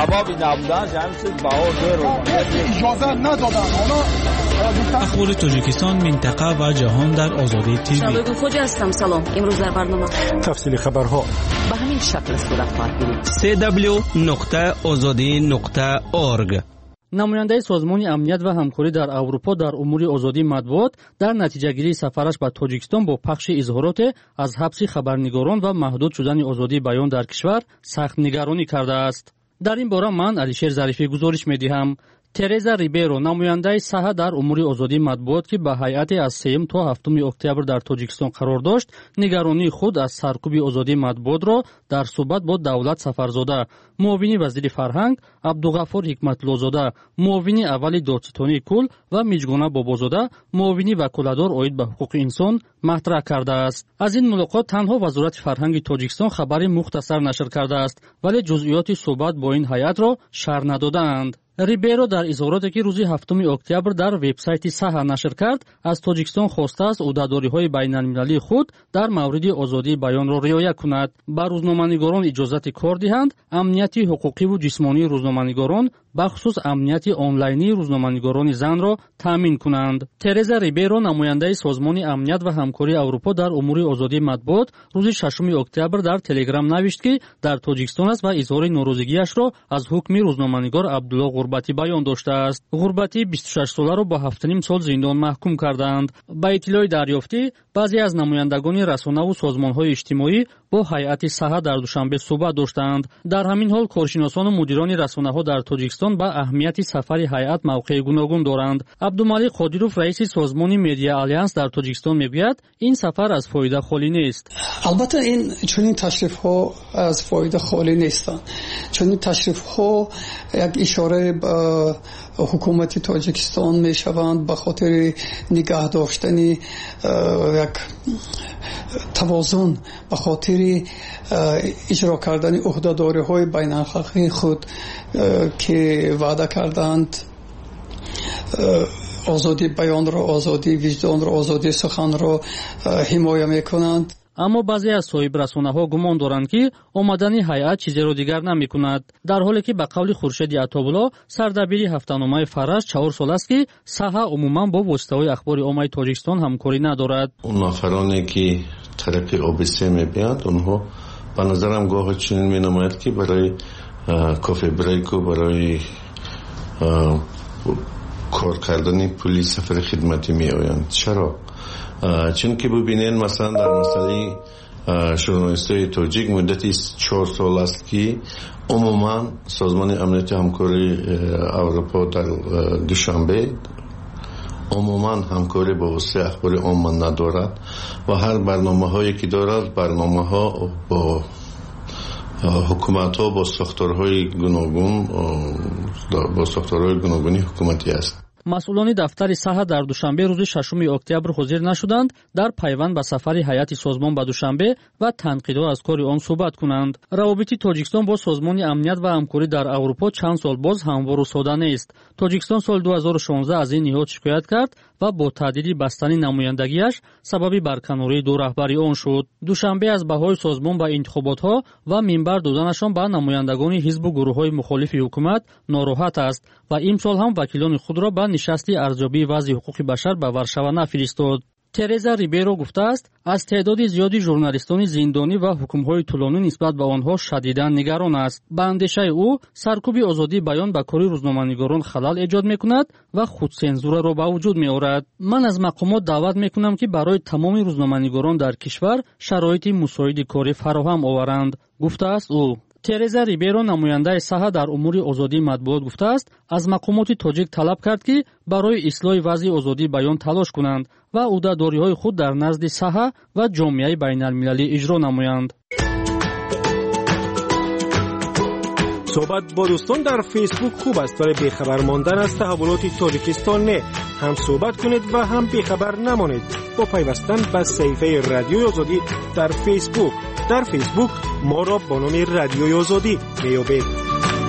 Speaker 2: اخبار تاجیکستان، منطقه و جهان در آزادی تیوی.
Speaker 16: شبکه خوج هستم. سلام. امروز در برنامه
Speaker 2: تفصیل خبرها
Speaker 16: به همین شکل صورت خواهد گرفت.
Speaker 3: سی دبلیو نقطه آزادی نقطه اورگ.
Speaker 7: намояндаи созмони амният ва ҳамкорӣ дар аврупо дар умури озодии матбуот дар натиҷагирии сафараш ба тоҷикистон бо пахши изҳороте аз ҳабси хабарнигорон ва маҳдуд шудани озодии баён дар кишвар сахт нигаронӣ кардааст. дар ин бора ман Алишер Зарифӣ гузориш медиҳам. Тереза Риберо, намояндаи саҳа дар умури озодии матбуот ки ба ҳайате аз сеюм то ҳафтуми октябр дар Тоҷикистон қарор дошт, нигаронии худ аз саркуби озодии матбуотро дар суҳбат бо Давлат Сафарзода, муовини вазири фарҳанг, Абдуғаффор Ҳикматуллозода, муовини аввали Додситонии Кул ва Миҷгона Бобозода, муовини ваколадор оид ба ҳуқуқи инсон маҳтрах кардааст. аз ин мулоқот танҳо Вазорати фарҳанги Тоҷикистон хабари мухтасар нашр кардааст, вале ҷузъиёти суҳбат бо ин ҳайатро шарҳ надодаанд. Риберо дар изҳороте ки рӯзи ҳафтуми октябр дар вебсайти саҳа нашр кард, аз Тоҷикистон хостааст ӯҳдадориҳои байналмилалии худ дар мавриди озодии баёнро риоя кунад, ба рӯзноманигорон иҷозати кор диҳанд, амнияти ҳуқуқиву ҷисмонии рӯзноманигорон, бахусус амнияти онлайнии рӯзноманигорони занро таъмин кунанд. Тереза Риберо, намояндаи созмони амният ва ҳамкории Аврупо дар умури озодии матбуот, рӯзи шашуми октябр дар Телеграм навишт ки дар Тоҷикистон аст ва изҳори норӯзигиашро аз ҳукми рӯзноманигор Абдулло ғурбатӣ баён доштааст. ғурбатӣ бисту шаш соларо ба ҳафт ним сол зиндон маҳкум карданд. Ба иттилои дарёфтӣ, баъзе аз намояндагони расонаву созмонҳои иҷтимоӣ бо ҳайати саҳа дар душанбе суҳбат доштанд. дар ҳамин ҳол коршиносону мудирони расонаҳо дар Тоҷикистон ба аҳамияти сафари ҳайат мавқеи гуногун доранд. Абдумалик Қодиров, раиси созмони Медиа Алliance дар Тоҷикистон мегӯяд, ин сафар аз фоида холӣ нест.
Speaker 10: албатта ин чунин ташрифҳо аз фоида холӣ нестанд. чунин ташрифҳо як ишораи ба ҳукумати Тоҷикистон мешаванд ба хотири нигаҳ доштани як тавозун, ба хотири иҷро кардани ӯҳдадориҳои байналхалқии худ ки ваъда карданд, озодии баёнро, озодии виҷдонро, озодии суханро ҳимоя мекунанд.
Speaker 7: аммо баъзе аз соҳибрасонаҳо гумон доранд ки омадани ҳайат чизеро дигар намекунад, дар ҳоле ки ба қавли Хуршеди Атоулло, сардабири ҳафтаномаи Фараж, чаҳор сол аст ки саҳа умуман бо воситаҳои ахбори оммаи Тоҷикистон ҳамкорӣ надорад.
Speaker 12: он нафароне ки тарафи ОБС мебиянд, онҳо ба назарам гоҳо чунин менамояд ки барои кофе брейку, барои кор кардани пули сафари хидматӣ меоянд. чаро? чунки бубинед, масалан дар масъалаи журналистои тоҷик муддати чор сол аст ки умуман созмони амнияти ҳамкории Аврупо дар душанбе умуман ҳамкорӣ бо воситаи ахбори omma надорад ва ҳар барномаҳое ки дорад, барномаҳо бо ҳукуматҳо, бо сохторҳои гуногун, бо сохторҳои гуногуни ҳукуматӣ аст.
Speaker 7: масъулони дафтари саҳа дар душанбе рӯзи шашуми октябр ҳозир нашуданд дар пайванд ба сафари ҳайати созмон ба душанбе ва танқидҳо аз кори он суҳбат кунанд. равобити Тоҷикистон бо созмони амният ва ҳамкорӣ дар Аврупо чанд сол боз ҳамвору сода нест. Тоҷикистон соли ду ҳазору шонздаҳ аз ин ниҳод шикоят кард ва бо таҳдиди бастани намояндагиаш сабаби барканории ду раҳбари он шуд. душанбе аз баҳои созмон ба интихоботҳо ва минбар доданашон ба намояндагони ҳизбу гурӯҳҳои мухолифи ҳукумат нороҳат аст ва имсол ҳам вакилони худро ба нишасти арзёбии вазъи ҳуқуқи башар ба Варшава нафиристод. Тереза Риберо гуфтааст, аз теъдоди зиёди журналистони зиндонӣ ва ҳукмҳои тӯлонӣ нисбат ба онҳо шадидан нигарон аст. ба андешаи ӯ, саркуби озодии баён ба кори рӯзноманигорон халал эҷод мекунад ва худсензураро ба вуҷуд меорад. ман аз мақомот даъват мекунам ки барои тамоми рӯзноманигорон дар кишвар шароити мусоиди корӣ фароҳам оваранд, гуфтааст ӯ. Тереза Риберо, намояндаи саҳа дар умури озодии матбуот, гуфтааст, аз мақомоти тоҷик талаб кард ки барои ислоҳи вазъи озодии баён талош кунанд ва ӯҳдадориҳои худ дар назди саҳа ва ҷомеаи байналмилалӣ иҷро намоянд.
Speaker 23: صحبت با دوستان در فیسبوک خوب است ولی بیخبر ماندن از تحولات تاجیکستان نه.
Speaker 13: هم صحبت کنید و هم بیخبر نمانید با پیوستن به صفحه رادیوی آزادی در فیسبوک. در فیسبوک ما را با نام رادیوی آزادی میابید.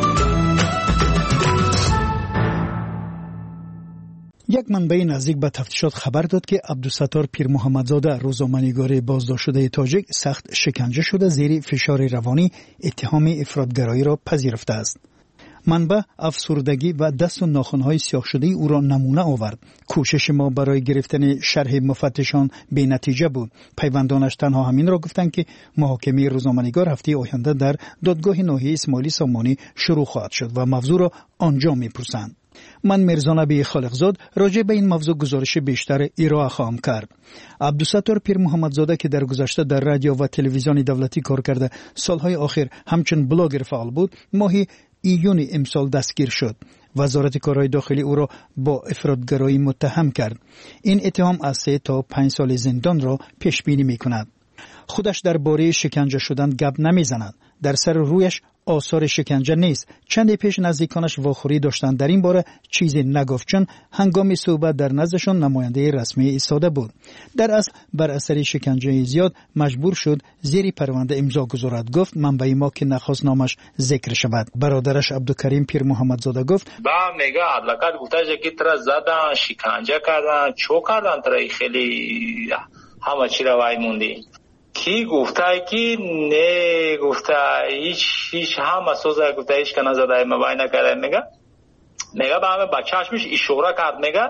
Speaker 11: یک منبع نزدیک به تفتیشات خبر داد که عبدالستار پیر محمدزاده روزنامه‌نگار بازداشت شده تاجیک سخت شکنجه شده زیر فشار روانی اتهام افراطگرایی را پذیرفته است. منبع افسردگی و دست و ناخن‌های سیاه شده او را نمونه آورد. کوشش ما برای گرفتن شرح مفتشان بی نتیجه بود. پیوندانش تنها همین را گفتند که محاکمه روزنامه‌نگار هفته آینده در دادگاه ناحیه اسماعیلی سامانی شروع خواهد شد و موضوع را آنجا می‌پرسند. من مرزا نبی خالقزاد راجع به این موضوع گزارش بیشتر ارائه خواهم کرد. عبدالستار پیر محمدزاده که در گذشته در رادیو و تلویزیون دولتی کار کرده سالهای آخر همچون بلاگر فعال بود، ماهی ایون امسال دستگیر شد. وزارت کارهای داخلی او را با افراطگرایی متهم کرد. این اتهام از سه تا پنج سال زندان را پیش بینی می کند. خودش درباره شکنجه شدن گپ نمی زند. در سر رویش آثار شکنجه نیست. چند پیش نزدیکانش واخوری داشتند در این باره چیزی نگفت چون هنگام صحبت در نزدشان نماینده رسمی ایستاده بود. در اصل بر اثر شکنجه زیاد مجبور شد زیر پرونده امضا گذارد. گفت منبع ما که نخواست نامش ذکر شود. برادرش عبدالکریم پیر محمدزاده گفت
Speaker 15: با میگه ادوکات گفته که ترا زدن شکنجه کردن چو کردن ترا خیلی همه چی رو وای موندی. کی گفته که نه گفته هیچ هیچ هم اساسا گفته هیچ کنه زده مبای نکرده. میگه میگه به همه بچهش میشه اشاره کرد. میگه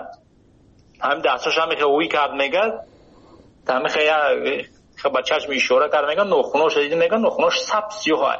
Speaker 15: هم دستش هم میگه اوی کرد. میگه همه خیلی بچهش میشه اشاره کرد. میگه نخوناش دیدی. میگه نخوناش سبزی های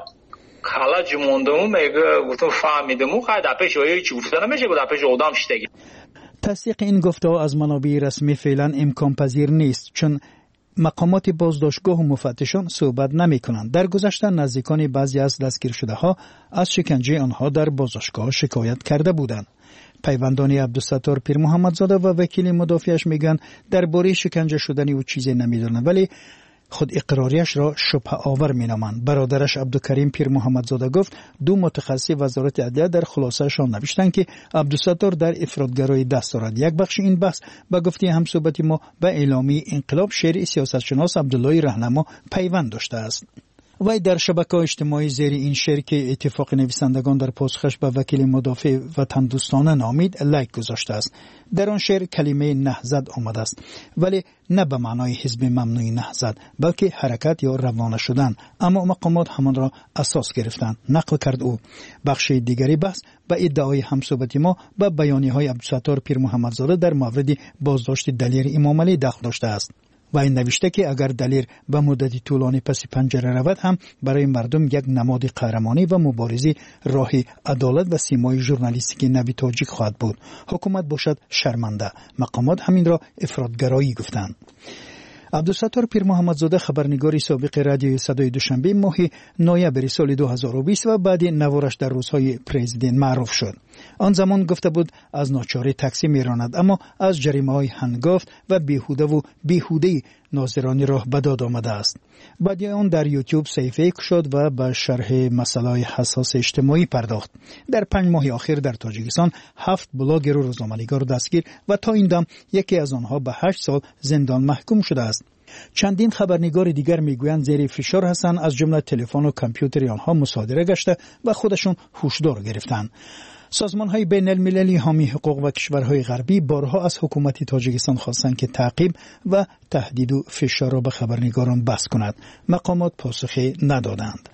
Speaker 15: کلا جموندمو. میگه گفتم فهمیدمو خیلی دپش هایی چی گفته نمیشه گفت دپش آدم شتگی.
Speaker 11: تصدیق این گفته از منابع رسمی فعلا امکان پذیر نیست چون مقامات بازداشتگاه و مفتشان صحبت نمی کنند. در گذشته نزدیکان بعضی از دستگیر شده ها از شکنجه آنها در بازداشتگاه شکایت کرده بودند. پیوندان عبدالستار پیر محمدزاده و وکیل مدافعش میگن درباره شکنجه شدن او چیزی نمیدونند ولی خود اقراریش را شبهه آور مینامند. برادرش عبدالکریم پیر محمدزاده گفت دو متخصص وزارت عدلیه در خلاصه‌شان نوشتند که عبدالستار در افراطگرایی دست دارد. یک بخش این بحث به گفته همصحبت ما به اعلامیه انقلاب شعر سیاستشناس عبدالله رهنما پیوند داشته است. وی در شبکه‌های اجتماعی زیر این شعر که اتفاق نویسندگان در پاسخش به وکیل مدافع وطن دوستانه نامید لایک گذاشته است. در آن شعر کلمه نهضت آمده است ولی نه به معنای حزب ممنوع نهضت بلکه حرکت یا روانه شدن، اما مقامات همان را اساس گرفتند. نقل کرد او. بخش دیگری بحث به ادعای همصحبت ما به بیانیه‌های عبدالستار پیر محمدزاده در مورد بازداشت دلیر امام علی دخل داشته است. و این نوشته که اگر دلیر به مدتی طولانی پس پنجره رود هم برای مردم یک نماد قهرمانی و مبارزی راه عدالت و سیمای ژورنالیستیک نوی تاجیک خواهد بود. حکومت باشد شرمنده. مقامات همین را افراطگرایی گفتند. عبدالستار پیر محمدزاده خبرنگاری سابق رادیوی صدای دوشنبه ماه نوامبر سال دو هزار و بیست و بعد نوارش در روزهای پرزیدنت معروف شد. آن زمان گفته بود از ناچاری تاکسی میراند اما از جریمه‌های هنگافت و بیهوده و بیهوده ناظرانی راه به داد آمده است. بعد آن در یوتیوب صفحه شد و به شرح مسائل حساس اجتماعی پرداخت. در پنج ماه اخیر در تاجیکستان هفت بلاگر و روزنامه‌نگار دستگیر و تا این دم یکی از آنها به هشت سال زندان محکوم شده است. چندین خبرنگار دیگر میگویند زیر فشار هستند، از جمله تلفن و کامپیوتر آنها مصادره گشته و خودشون هوشدار گرفتند. سازمان‌های بین المللی حامی حقوق و کشورهای غربی بارها از حکومت تاجیکستان خواستند که تعقیب و تهدید و فشار را به خبرنگاران بس کند. مقامات پاسخی ندادند.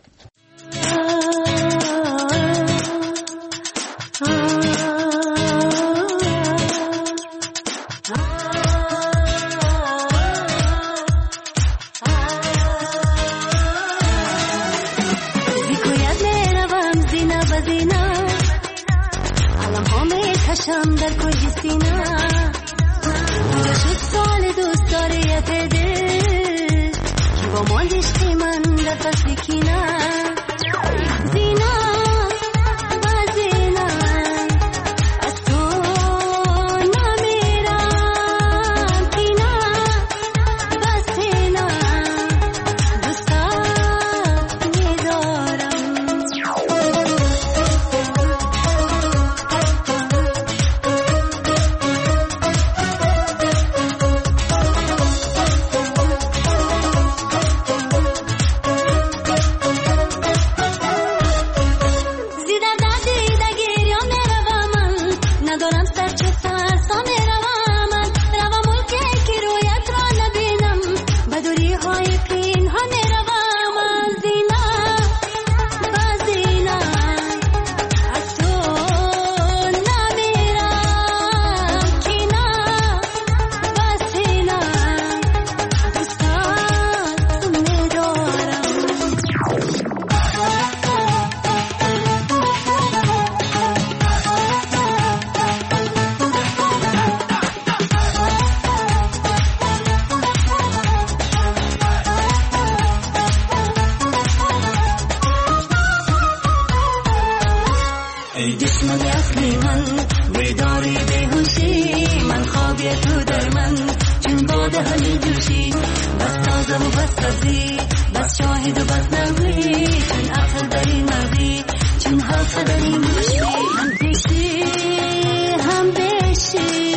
Speaker 23: شم در کجی سینا اونجا شد سال دوست داریت دل که با ماندشتی من در فصل کینا زینا و زینا از تو نمیرم کینا و سینا دوستا میدارم. چشمای اصلی من بیداری بیهوشی من خوابی تو در من چون باده همی جوشی بس تازه و بس تازی بس شاهد و بس نوی چون عقل داری مردی چون حلقه داری موشی هم پیشی هم بیشی.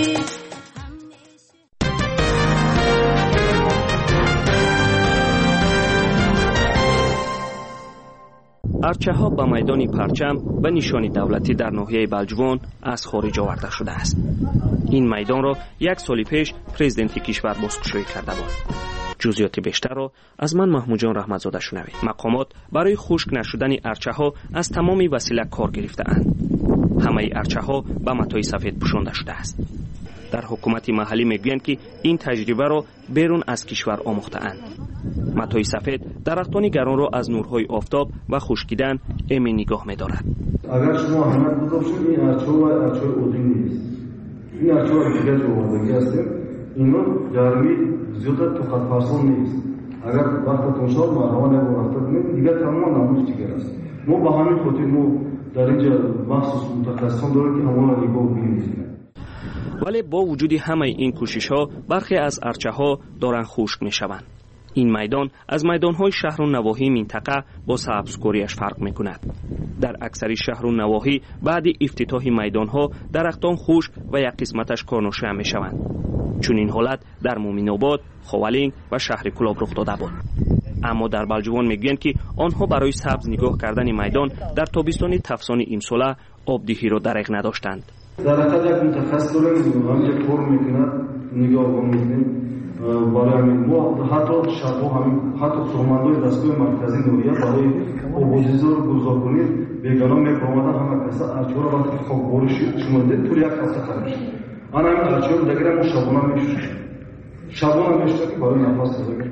Speaker 3: ارچه‌ها با میدان پرچم و نشان دولتی در ناحیه بلجوان از خارج آورده شده است. این میدان را یک سال پیش پرزیدنت کشور بازگشایی کرده بود. جزئیات بیشتر را از من محمود جان رحمتزاده شنوید. مقامات برای خشک نشدن ارچه‌ها از تمامی وسیله کار گرفته‌اند. همه ارچه‌ها با متای سفید پوشانده شده است. در حکومت محلی میگویند که این تجربه را بیرون از کشور آموخته‌اند. متای سفید درختان گران را از نورهای آفتاب و خشکیدن امی نگاه می‌دارد.
Speaker 14: اگر شما اهمیت گذاشتید این ارچه و ارچه اودی نیست. این ارچه ها دیگر جو آوردگی هستیم. اینا گرمی زیادت تو خط فرسان نیست. اگر وقتتون شد مرحوم نبودید دیگر تمام نموش دیگر است. ما با همین خاطر ما در اینجا مخصوص متخصصان داریم که همون را نگاه بگیریم.
Speaker 3: ولی با وجود همه این کوشش‌ها برخی از ارچه‌ها دارن خشک می‌شوند. این میدان از میدان‌های شهر و نواحی منطقه با سبزکاریش فرق می‌کند. در اکثر شهر و نواحی بعد افتتاح میدان‌ها درختان خشک و یک قسمتش کارنشین می‌شوند. چون این حالت در مومن‌آباد، خوالینگ و شهر کلاب رخ داده بود. اما در بلجوان میگویند که آنها برای سبز نگاه کردن میدان در تابستان تفسان امساله آبدهی را دریغ نداشتند.
Speaker 14: در حقیقت یک متخصص داریم همینجا کار میکنند نگاه میکنیم برای همین ما حتی شبها همین حتی سرمندهای دستگاه مرکزی نوریه برای آبادیزا رو گذار کنید بیگانا میپرامدن همه کسا ارچه را وقتی خواب بارشی شما دید طور یک هفته خراب شد آن همین ارچه رو دگره ما شبانه میشوشیم شبانه میشوشیم که برای نفس داریم.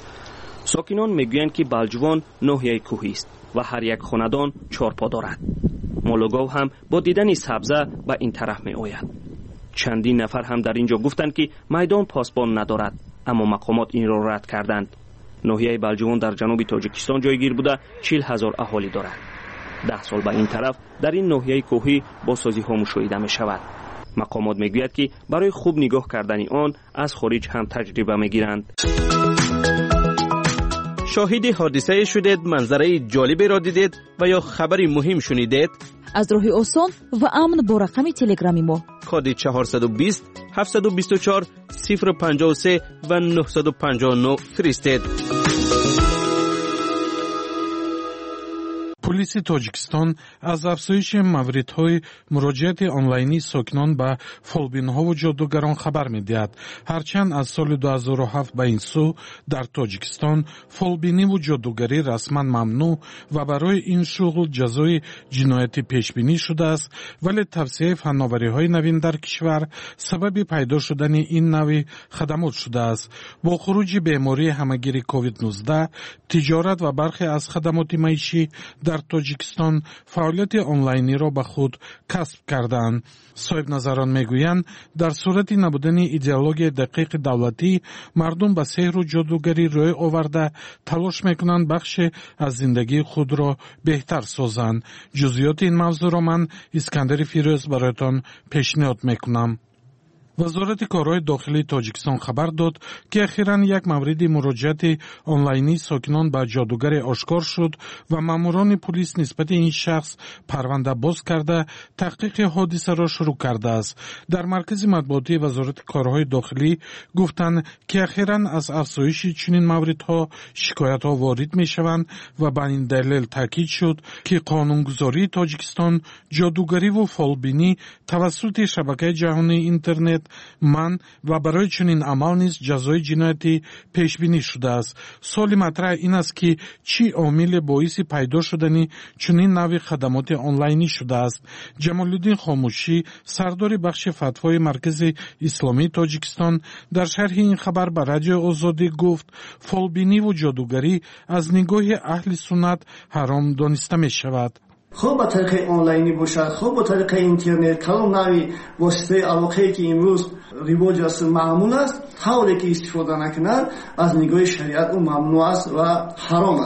Speaker 3: ساکنان میگویند که بلجوان ناحیه کوهی است و هر یک خاندان چهار پا دارد. مالوگاو هم با دیدن سبزه به این طرف می آید. چندین نفر هم در اینجا گفتند که میدان پاسبان ندارد، اما مقامات این را رد کردند. ناحیه بلجوان در جنوب تاجیکستان جایگیر بوده چهل هزار اهالی دارد. ده سال به این طرف در این ناحیه کوهی با سازی ها مشاهده می شود. مقامات می گوید که برای خوب نگاه کردن آن از خارج هم تجربه می گیرند. شاهد حادثه شدید، منظره جالبی را دیدید و یا خبری مهم شنیدید؟
Speaker 8: از راه آسان و امن با رقم تلگرامی ما
Speaker 3: کد چهارصد و بیست هفتصد و بیست و چهار صفر پنجاه و سه و نهصد و پنجاه و نه فرستید.
Speaker 17: پلیس تاجیکستان از افزایش موردهای مراجعت آنلاینی ساکنان به فالبین‌ها و جادوگران خبر می‌دهد. هرچند از سال دو هزار و هفت به این سو در تاجیکستان فالبینی و جادوگری رسما ممنوع و برای این شغل جزای جنایتی پیشبینی شده است، ولی توسعه فناوری‌های نوین در کشور سبب پیدا شدن این نوع خدمات شده است. با خروج بیماری همگیر کووید نوزده، تجارت و برخی از خدمات معیشی در تاجیکستان فعالیت آنلاینی را به خود کسب کردند. صاحب نظران میگویند در صورت نبودن ایدئولوژی دقیق دولتی، مردم به سحر و جادوگری روی آورده تلاش میکنند بخش از زندگی خود را بهتر سازند. جزئیات این موضوع را من اسکندر فیروز برایتان پیشنهاد میکنم. وزارت کارهای داخلی تاجیکستان خبر داد که اخیراً یک مورد مراجعت آنلاینی ساکنان به جادوگر آشکار شد و ماموران پلیس نسبت این شخص پرونده باز کرده تحقیق حادثه را شروع کرده است. در مرکز مطبوعاتی وزارت کارهای داخلی گفتند که اخیراً از افزایش چنین موردها شکایت‌ها وارد می‌شوند و به این دلیل تاکید شد که قانونگذاری تاجیکستان جادوگری و فالبینی توسط شبکه جهانی اینترنت من و برای چنین عمل نیز جزای جنایتی پیش بینی شده است. سوال مطرح این است که چی عامل باعث پیدا شدن چنین نوع خدمات آنلاینی شده است. جمال الدین خاموشی سردار بخش فتوای مرکز اسلامی تاجیکستان در شرح این خبر به رادیو آزادی گفت فالبینی و جادوگری از نگاه اهل سنت حرام دانسته می شود.
Speaker 18: خب با طریق آنلاینی باشد، خب با طریق اینترنت، کلام نوی واسطه علاقه‌ای که امروز رواج است معمول است، حالی که استفاده نکند از نگاه شریعت او ممنوع است و حرام است.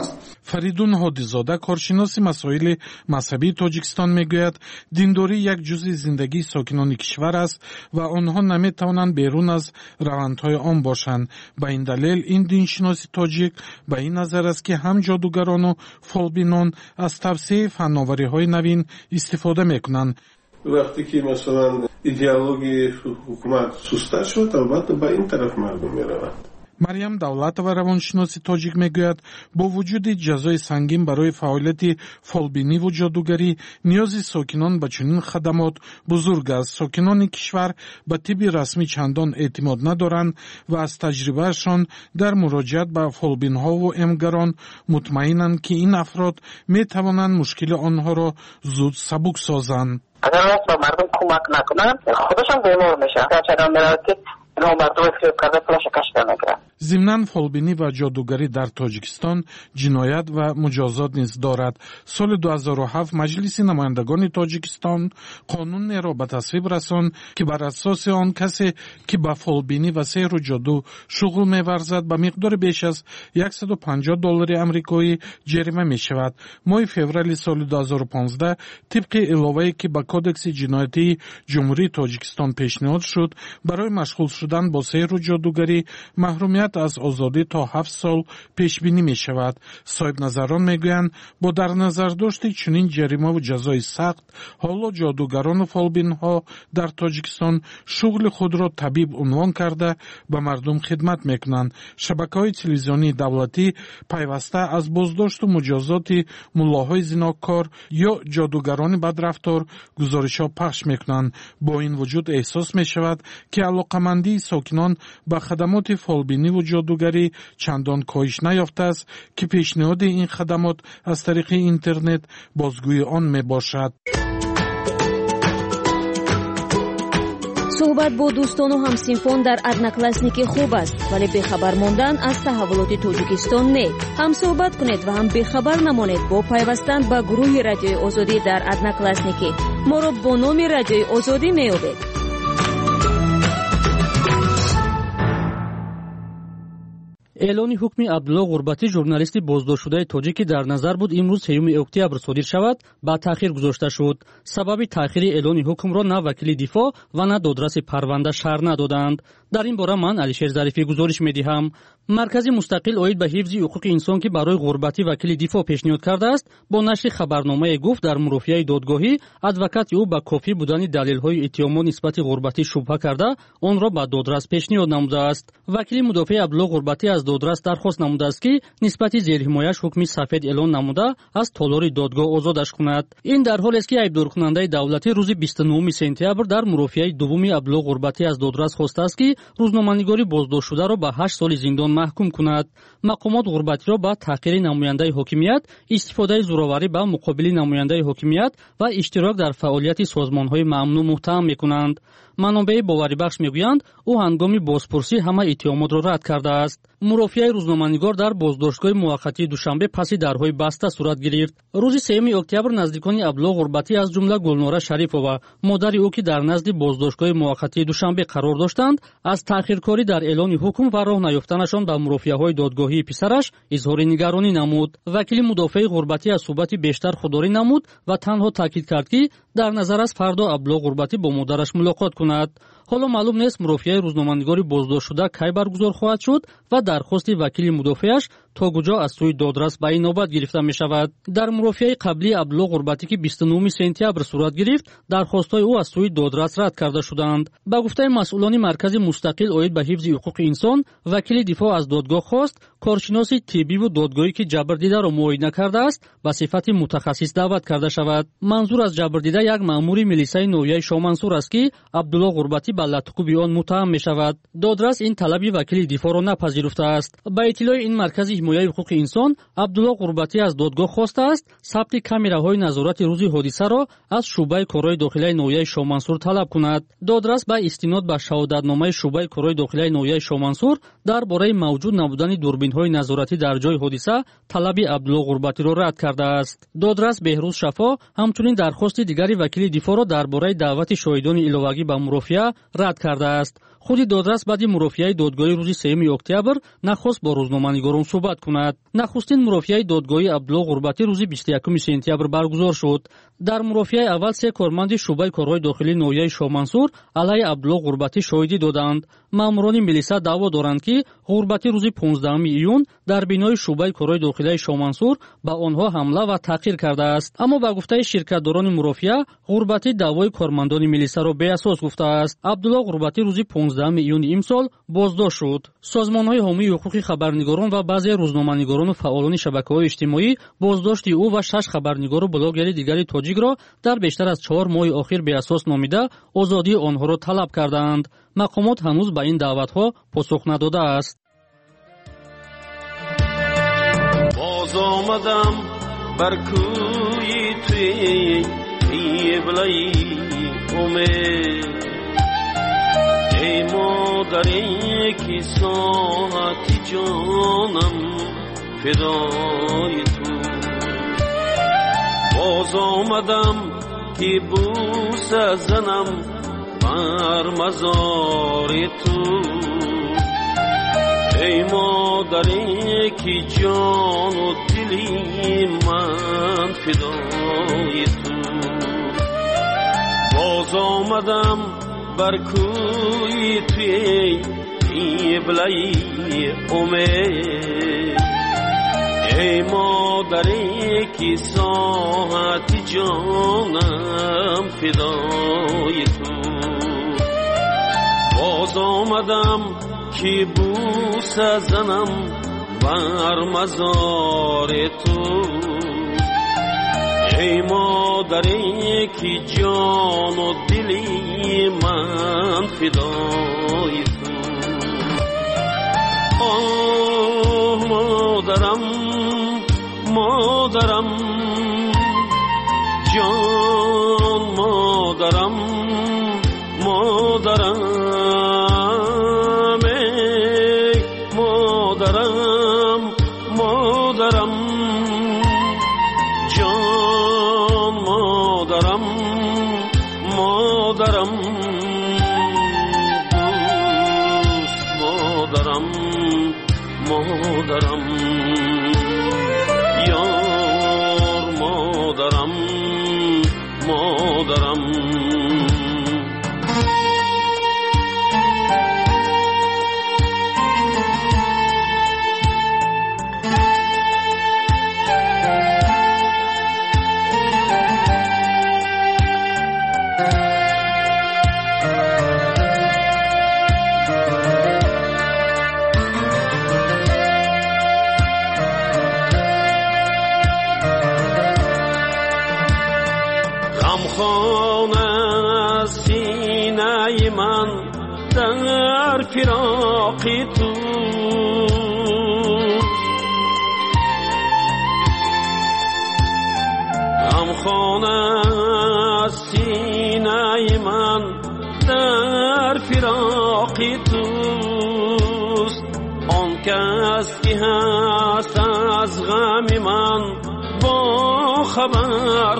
Speaker 17: фаридун ҳодизода коршиноси масоили мазҳабии тоҷикистон мегӯяд диндорӣ як ҷузъи зиндагии сокинони кишвар аст ва онҳо наметавонанд берун аз равандҳои он бошанд. ба ин далел ин диншиноси тоҷик ба ин назар аст ки ҳам ҷодугарону фолбинон аз тавсеяи фанновариҳои навин истифода мекунанд.
Speaker 1: вақте ки масалан идеологияи ҳукумат суста шуд, албатта ба ин тараф мардум мераванд.
Speaker 17: марьям давлатова равоншиноси тоҷик мегӯяд бо вуҷуди ҷазои сангин барои фаъолияти фолбиниву ҷодугарӣ ниёзи сокинон ба чунин хадамот бузург аст. сокинони кишвар ба тибби расмӣ чандон эътимод надоранд ва аз таҷрибаашон дар муроҷиат ба фолбинҳову эмгарон мутмаинанд ки ин афрод метавонанд мушкили онҳоро зуд сабук созанд.
Speaker 19: агар рост ба мардум кӯмак накунанд худашон бемор мешаванд. чадан меравад ки инҳо мардуми фиреб карда пулаша кашида мегиранд.
Speaker 17: зимнан фолбинӣ ва ҷодугарӣ дар тоҷикистон ҷиноят ва муҷозот низ дорад. соли ду ҳазору ҳафт маҷлиси намояндагони тоҷикистон қонунеро ба тасвиб расонд ки бар асоси он касе ки ба фолбинӣ ва сеҳру ҷоду шуғл меварзад ба миқдори беш аз яксаду панҷоҳ доллари амрикоӣ ҷарима мешавад. моҳи феврали соли ду ҳазору понздаҳ тибқи иловае ки ба кодекси ҷиноятии ҷумҳурии тоҷикистон пешниҳод шуд барои машғул шудан бо сеҳру ҷодугарӣ маҳрумият аз озодӣ то ҳафт сол пешбинӣ мешавад. соҳибназарон мегӯянд бо дар назардошти чунин ҷаримаву ҷазои сахт ҳоло ҷодугарону фолбинҳо дар тоҷикистон шуғли худро табиб унвон карда ба мардум хидмат мекунанд. шабакаҳои телевизионии давлатӣ пайваста аз боздошту муҷозоти муллоҳои зинокор ё ҷодугарони бадрафтор гузоришҳо пахш мекунанд. бо ин вуҷуд эҳсос мешавад ки алоқамандии сокинон ба хадамоти фолбиниву ҷодугарӣ чандон коҳиш наёфтааст ки пешниҳоди ин хадамот аз тариқи интернет бозгӯи он мебошад.
Speaker 16: суҳбат бо дӯстону ҳамсинфон дар одноклассники хуб аст, вале бехабар мондан аз таҳаввулоти тоҷикистон не. ҳам суҳбат кунед ва ҳам бехабар намонед бо пайвастан ба гурӯҳи радиои озодӣ дар одноклассники. моро бо номи радиои озодӣ меёбед.
Speaker 7: эълони ҳукми абдулло ғурбатӣ журналисти боздоштшудаи тоҷик ки дар назар буд имрӯз сеюми октябр содир шавад ба таъхир гузошта шуд. сабаби таъхири эълони ҳукмро на вакили дифоъ ва на додраси парванда шаҳр надоданд. дар ин бора ман алишер зарифӣ гузориш медиҳам. маркази мустақил оид ба ҳифзи ҳуқуқи инсон ки барои ғурбатӣ вакили дифоъ пешниҳод кардааст бо нашри хабарномае гуфт дар мурофиаи додгоҳӣ адвокати ӯ ба кофӣ будани далелҳои иттиҳомот нисбати ғурбатӣ шубҳа карда онро ба додрас пешниҳод намудааст. вакили мудофиаи абдулло ғурбатӣ аз додрас дархост намудааст ки нисбати зерҳимояш ҳукми сафед эълон намуда аз толори додгоҳ озодаш кунад. ин дар ҳолест ки айбдоркунандаи давлатӣ рӯзи бисту нӯҳуми сентябр дар мурофиаи дуввуми абдулло ғурбатӣ аз додрас хостааст ки рӯзноманигори боздоштшударо ба ҳашт соли зиндон маҳкум кунад. мақомот ғурбатиро ба таҳқири намояндаи ҳокимият, истифодаи зӯроварӣ ба муқобили намояндаи ҳокимият ва иштирок дар фаъолияти созмонҳои маъмуну муттаҳам мекунанд. манобаи боварибахш мегӯянд ӯ ҳангоми бозпурсӣ ҳама иттиҳомотро рад кардааст. мурофиаи рӯзноманигор дар боздоштгоҳи муваққатии душанбе паси дарҳои баста сурат гирифт. рӯзи сеюми октябр наздикони абдулло ғурбатӣ аз ҷумла гулнора шарифова модари ӯ ки дар назди боздоштгоҳи муваққатии душанбе қарор доштанд аз таъхиркорӣ дар эълони ҳукм ва роҳ наёфтанашон ба мурофиаҳои додгоҳии писараш изҳори нигаронӣ намуд. вакили мудофиаи ғурбатӣ аз суҳбати бештар худдорӣ намуд ва танҳо таъкид кард ки дар назар аст фардо абдулло ғурбатӣ бо модараш мулоқот кунад. ҳоло маълум нест мурофиаи рӯзноманигори боздоштшуда кай баргузор хоҳад шуд ва дархости вакили мудофиаш то куҷо аз сӯи додрас ба инобат гирифта мешавад. дар мурофиаи қаблии абдулло ғурбатӣ ки бисту нӯҳуми сентябр сурат гирифт дархостҳои ӯ аз сӯи додрас рад карда шуданд. ба гуфтаи масъулони маркази мустақил оид ба ҳифзи ҳуқуқи инсон вакили дифоъ аз додгоҳ хост коршиноси тиббиву додгоҳӣ ки ҷабрдидаро муоина кардааст ба сифати мутахассис даъват карда шавад. манзур аз ҷабрдида як маъмури милисаи ноҳияи шоҳмансур аст ки абдулло ғурбатӣ ба латқуби он муттаҳам мешавад. додрас ин талаби вакили дифоъро напазируфтааст. ба иттилои ин маркази ҳимояи ҳуқуқи инсон абдулло ғурбатӣ аз додгоҳ хостааст сабти камераҳои назорати рӯзи ҳодисаро аз шӯъбаи корҳои дохилаи ноҳияи шоҳмансур талаб кунад. додрас ба истинод ба шаҳодатномаи шӯъбаи корҳои дохилаи ноҳияи шоҳмансур дар бораи мавҷуд набудани дурбинҳои назоратӣ дар ҷои ҳодиса талаби абдулло ғурбатиро рад кардааст. додрас беҳрӯз шафо ҳамчунин дархости дигари вакили дифоъро дар бораи даъвати шоҳидони иловагӣ ба мурофиа рад кардааст. худи додрас баъди мурофиаи додгоҳи рӯзи сеюми октябр нахост бо рӯзноманигорон суҳбат кунад. Нахустин мурофиаи додгоҳи Абдулло Ғурбатӣ рӯзи бисту якуми сентябр баргузор шуд. дар мурофиаи аввал се корманди шӯъбаи корҳои дохилии ноҳияи Шоҳмансур алайҳи Абдулло Ғурбатӣ шоҳидӣ доданд. маъмурони милиса даъво доранд ки Ғурбатӣ рӯзи понздаҳуми июн дар бинои шӯъбаи корҳои дохилияи Шоҳмансур ба онҳо ҳамла ва таҳқир кардааст. аммо ба гуфтаи ширкатдорони мурофиа Ғурбатӣ даъвои кормандони милисаро беасос гуфтааст. Абдулло Ғурбатӣ рӯзи понздаҳуми июни имсол боздошт шуд. созмонҳои ҳомии ҳуқуқи хабарнигорон ва баъзе рӯзноманигорону фаъолони шабакаҳои иҷтимоӣ боздошти ӯ ва шаш хабарнигору блогери дигари тоҷикро дар бештар аз чаҳор моҳи охир беасос номида озодии онҳоро талаб кардаанд. мақомот ҳанӯз ба ин даъватҳо посух надодааст.
Speaker 21: боз омадам бар кӯи туи қиблаи умед, ای مادری که ساعتی جانم فدای تو. باز آمدم که بوس زنم بر مزار تو. ای مادری که جان و دلی من فدای تو. باز آمدم بر کوی توی قبله‌ی امید، ای مادری که ساعت جانم فدای تو. باز آمدم که بوس زنم بر مزار تو. ای مادری که جان و دلی من فدای تو. آه مادرم مادرم جان مادرم مادرم ای مادرم مادرم جان مادرم مادرم دوست مادرم مادرم یار مادرم مادرم. غمخوان از سینه من در فراق تو. غمخوان از سینه من در فراق توست. آن کس که هست از غم من با خبر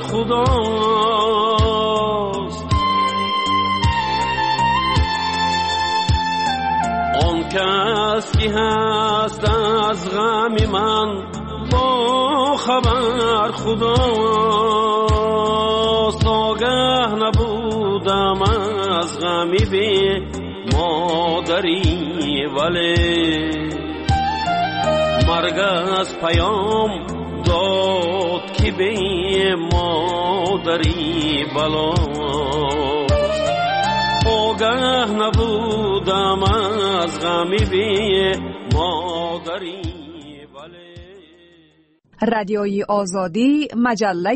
Speaker 21: خداست. آن کس که هست از غم من با خبر خداست. آگه نبودم از غمی به مادری ولی مرگ از پیام داد که به مادری بلاست. آگه نبودم از غمی به مادری.
Speaker 8: رادیوی آزادی مجله